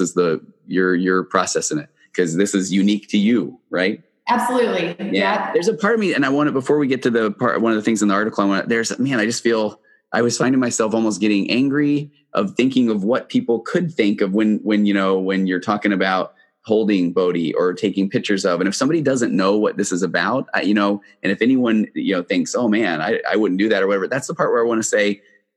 you're processing it because this is unique to you, right? Absolutely. Yeah. There's a part of me, and I want to, before we get to the part, one of the things in the article, I just feel I was finding myself almost getting angry of thinking of what people could think of when you're talking about holding Bodie or taking pictures of, and if somebody doesn't know what this is about, and if anyone, thinks, "Oh man, I wouldn't do that," or whatever, that's the part where I want to say,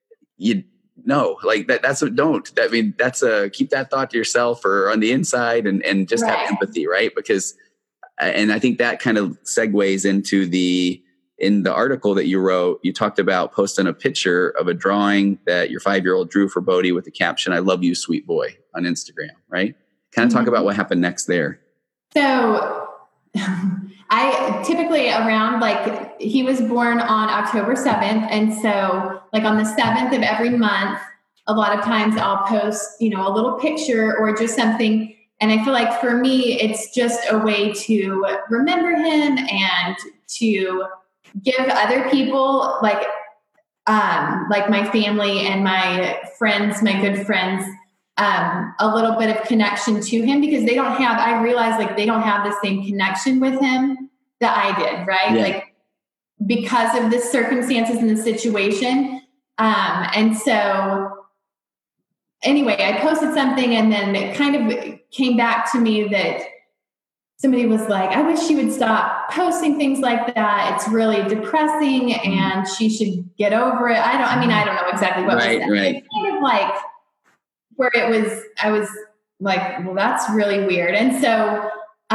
like that's a don't. I mean, that's keep that thought to yourself or on the inside and just have empathy, right? Because, and I think that kind of segues into in the article that you wrote, you talked about posting a picture of a drawing that your 5-year-old drew for Bodie with the caption, "I love you, sweet boy," on Instagram, right? Kind of talk about what happened next there. So I typically around, like, he was born on October 7th. And so like on the 7th of every month, a lot of times I'll post, a little picture or just something. And I feel like for me, it's just a way to remember him and to give other people like my family and my friends, my good friends, a little bit of connection to him, because I realize like they don't have the same connection with him that I did. Right. Yeah. Like because of the circumstances and the situation. And so anyway, I posted something, and then it kind of came back to me that somebody was like, "I wish she would stop posting things like that. It's really depressing and she should get over it." I don't know exactly what was said. Right. It's kind of like where I was like, well, that's really weird. And so,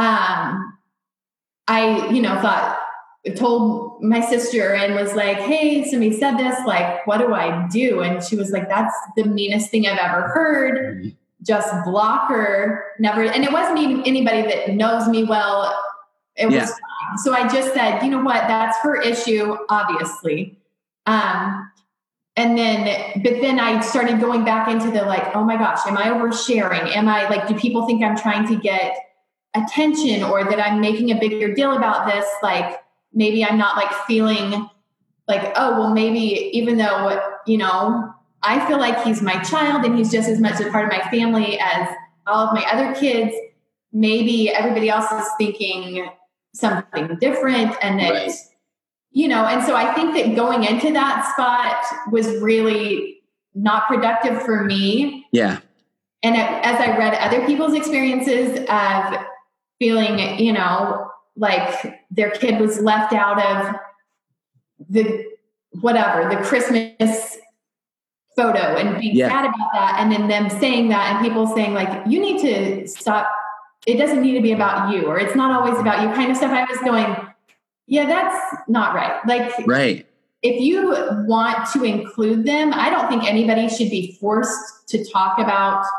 told my sister and was like, "Hey, somebody said this, like, what do I do?" And she was like, "That's the meanest thing I've ever heard. Mm-hmm. Just block her." Never. And it wasn't even anybody that knows me well. It was fine. So I just said, "You know what? That's her issue, obviously." But then I started going back into the like, oh my gosh, am I oversharing? Am I like, do people think I'm trying to get attention, or that I'm making a bigger deal about this? Like, maybe I'm not like feeling like, oh, well, maybe even though, I feel like he's my child and he's just as much a part of my family as all of my other kids, maybe everybody else is thinking something different. And that, and so I think that going into that spot was really not productive for me. Yeah. And as I read other people's experiences of feeling, like their kid was left out of the Christmas photo and being sad about that. And then them saying that, and people saying like, "You need to stop. It doesn't need to be about you," or "It's not always about you," kind of stuff. I was going, yeah, that's not right. Like, right. If you want to include them, I don't think anybody should be forced to talk about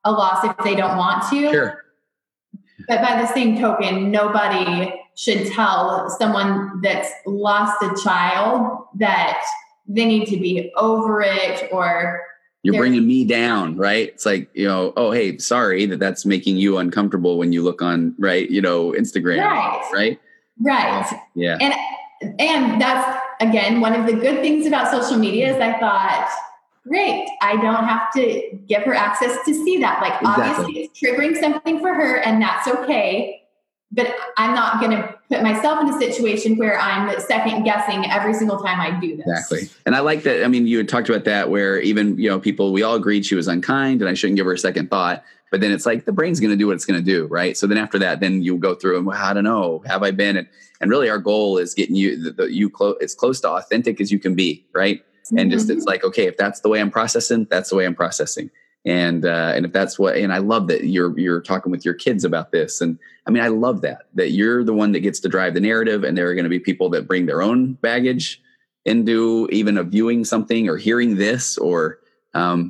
a loss if they don't want to. Sure. But by the same token, nobody should tell someone that's lost a child that they need to be over it, or you're bringing me down, right? It's like, oh, hey, sorry that's making you uncomfortable when you look on, right, Instagram, right? Right. Yeah. And that's, again, one of the good things about social media is I thought, great, I don't have to give her access to see that. Like, obviously it's triggering something for her, and that's okay. But I'm not going to put myself in a situation where I'm second guessing every single time I do this. Exactly. And I like that. I mean, you had talked about that where even, people, we all agreed she was unkind and I shouldn't give her a second thought. But then it's like the brain's going to do what it's going to do. Right. So then after that, then you go through and, well, I don't know, have I been? And really our goal is getting you as close to authentic as you can be. Right. Mm-hmm. And just, it's like, okay, if that's the way I'm processing, that's the way I'm processing. And if that's what, and I love that you're talking with your kids about this. And I mean, I love that you're the one that gets to drive the narrative, and there are going to be people that bring their own baggage into even a viewing something or hearing this, or, and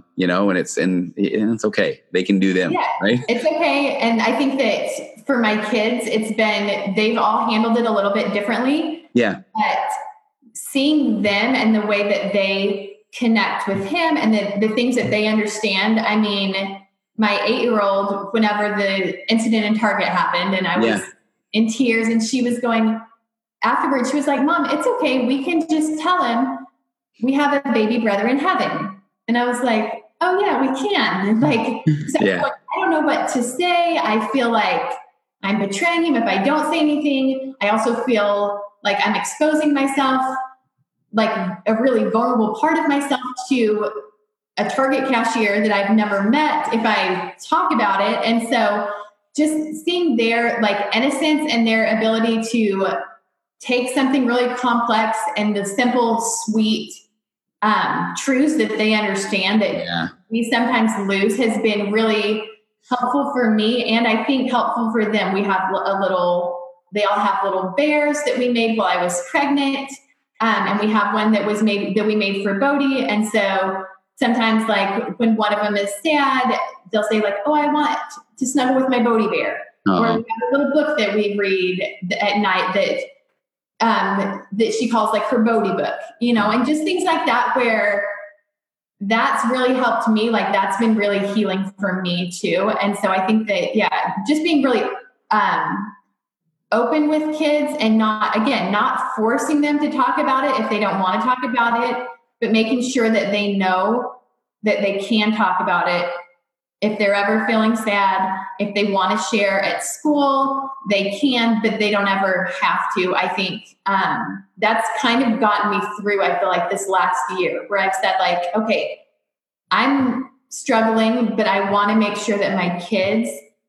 it's okay. They can do them. Yeah, right. It's okay. And I think that for my kids, they've all handled it a little bit differently. Yeah. But seeing them and the way that they connect with him and the things that they understand. I mean, my 8-year-old, whenever the incident in Target happened and I was in tears, and she was going afterwards, she was like, Mom, it's okay. We can just tell him we have a baby brother in heaven. And I was like, oh yeah, we can. I don't know what to say. I feel like I'm betraying him if I don't say anything. I also feel like I'm exposing myself, like a really vulnerable part of myself, to a Target cashier that I've never met if I talk about it. And so just seeing their innocence and their ability to take something really complex and the simple, sweet truths that they understand that we sometimes lose has been really helpful for me. And I think helpful for them. We have they all have little bears that we made while I was pregnant. And we have one that we made for Bodhi. And so sometimes, like, when one of them is sad, they'll say, like, oh, I want to snuggle with my Bodhi bear. Uh-huh. Or we have a little book that we read at night that she calls like her Bodhi book, and just things like that, where that's really helped me. Like, that's been really healing for me too. And so I think that, just being really open with kids and not forcing them to talk about it if they don't want to talk about it, but making sure that they know that they can talk about it. If they're ever feeling sad, if they want to share at school, they can, but they don't ever have to. I think that's kind of gotten me through, I feel like, this last year, where I've said, like, okay, I'm struggling, but I want to make sure that my kids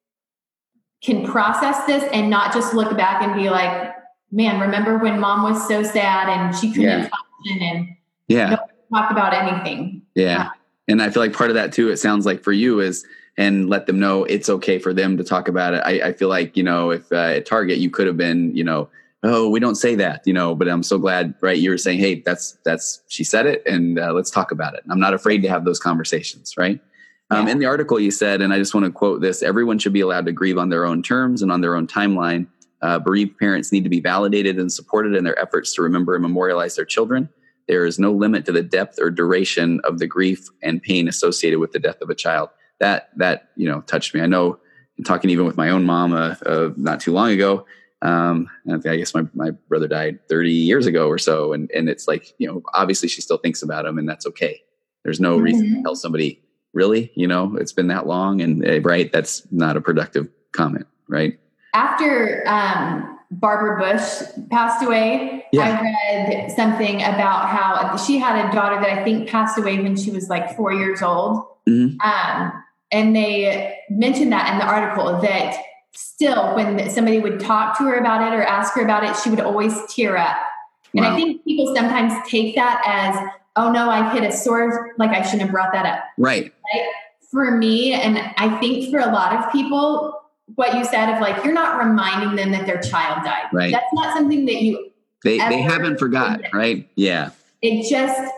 can process this and not just look back and be like, man, remember when Mom was so sad and she couldn't function and talk about anything. Yeah. And I feel like part of that too, it sounds like for you is, and let them know it's okay for them to talk about it. I feel like, if at Target you could have been, oh, we don't say that, but I'm so glad, right? You were saying, hey, that's, she said it, and let's talk about it. I'm not afraid to have those conversations. Right. In the article you said, and I just want to quote this, everyone should be allowed to grieve on their own terms and on their own timeline. Bereaved parents need to be validated and supported in their efforts to remember and memorialize their children. There is no limit to the depth or duration of the grief and pain associated with the death of a child. That touched me. I know, talking even with my own mom not too long ago, I guess my brother died 30 years ago or so. And it's like, obviously she still thinks about him, and that's okay. There's no reason to tell somebody, really, it's been that long, and right. That's not a productive comment. Right. After, Barbara Bush passed away, I read something about how she had a daughter that I think passed away when she was like 4 years old. Mm-hmm. And they mentioned that in the article, that still when somebody would talk to her about it or ask her about it, she would always tear up. Wow. And I think people sometimes take that as, oh no, I've hit a sore, like I shouldn't have brought that up. Right. For me, and I think for a lot of people, what you said of like, you're not reminding them that their child died. Right. That's not something that they haven't forgotten. Right. Yeah. It just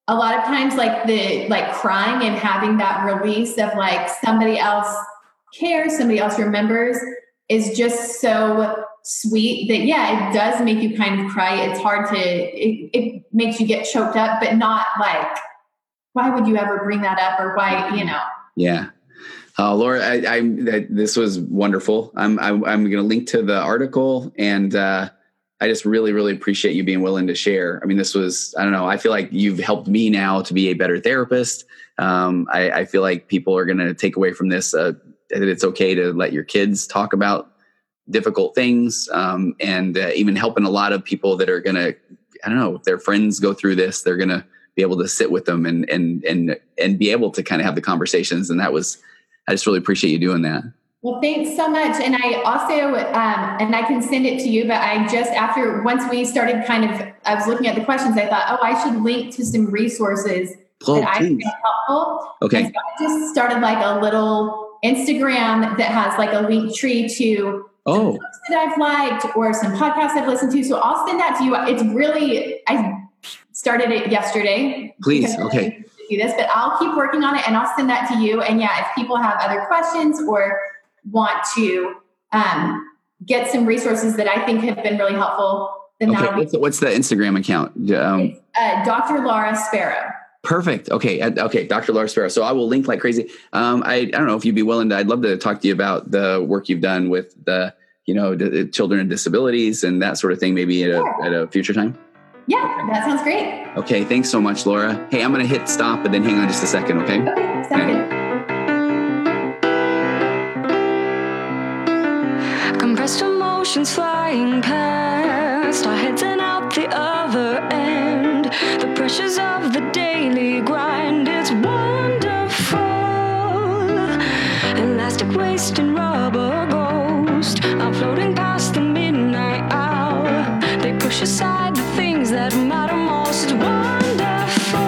a lot of times like crying and having that release of like somebody else cares, somebody else remembers is just so sweet that, yeah, it does make you kind of cry. It's hard to, it makes you get choked up, but not like, why would you ever bring that up or why, you know? Yeah. Laura, this was wonderful. I'm going to link to the article, and I just really, really appreciate you being willing to share. I mean, this was, I don't know, I feel like you've helped me now to be a better therapist. I feel like people are going to take away from this that it's okay to let your kids talk about difficult things, and even helping a lot of people that are going to, I don't know, if their friends go through this, they're going to be able to sit with them and be able to kind of have the conversations. And I just really appreciate you doing that. Well, thanks so much. And I also, and I can send it to you, but once we started I was looking at the questions, I thought, I should link to some resources that I think are helpful. Okay. And so I just started like a little Instagram that has like a link tree to some books that I've liked or some podcasts I've listened to. So I'll send that to you. It's really, I started it yesterday. Please. Okay. Do this, but I'll keep working on it and I'll send that to you. And yeah, if people have other questions or want to get some resources that I think have been really helpful, then what's the Instagram account? Dr. Laura Sparrow. Perfect. Okay. Dr. Laura Sparrow. So I will link like crazy. I don't know if you'd be willing to, I'd love to talk to you about the work you've done with the children and disabilities and that sort of thing, maybe at a future time. Yeah, that sounds great. Okay. Thanks so much, Laura. Hey, I'm going to hit stop, but then hang on just a second. Okay. Okay. Second. Compressed emotions flying past our heads and out the other end. The pressures of the daily grind, it's wonderful. Elastic waste and rubber ghost are floating past the midnight hour. They push aside the things that matter most. It's wonderful.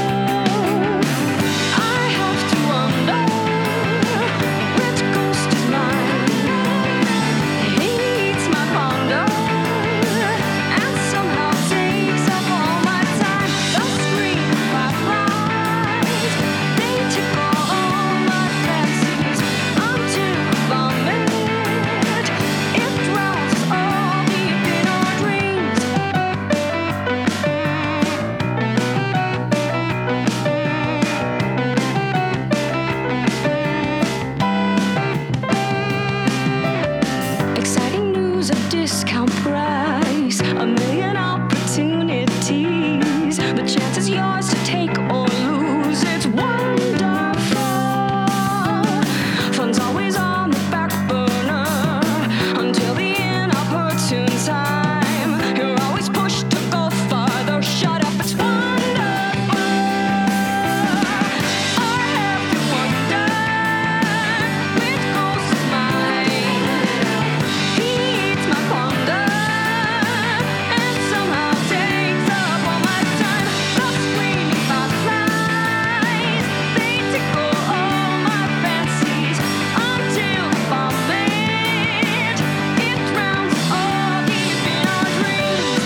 I have to wonder which ghost is mine. He eats my ponder and somehow takes up all my time. The screaming fireflies, they tickle all my fancies. I'm too vomit. It drowns all deep in our dreams. Exciting news, a discount price, a million opportunities. The chance is yours to take or lose. It's wonderful. Fun's always on the back burner until the inopportune time. You're always pushed to go farther. Shut up, it's wonderful. I have to wonder which ghost is mine. He eats my ponder and somehow takes up all my time. The screaming fireflies, they tickle all my fancies until the vomit, it drowns all deep in our dreams.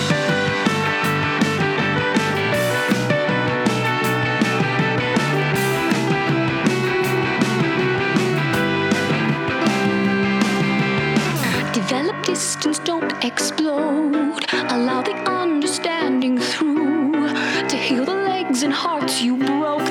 Develop distance, don't explode. Allow the understanding through to heal the legs and hearts you broke.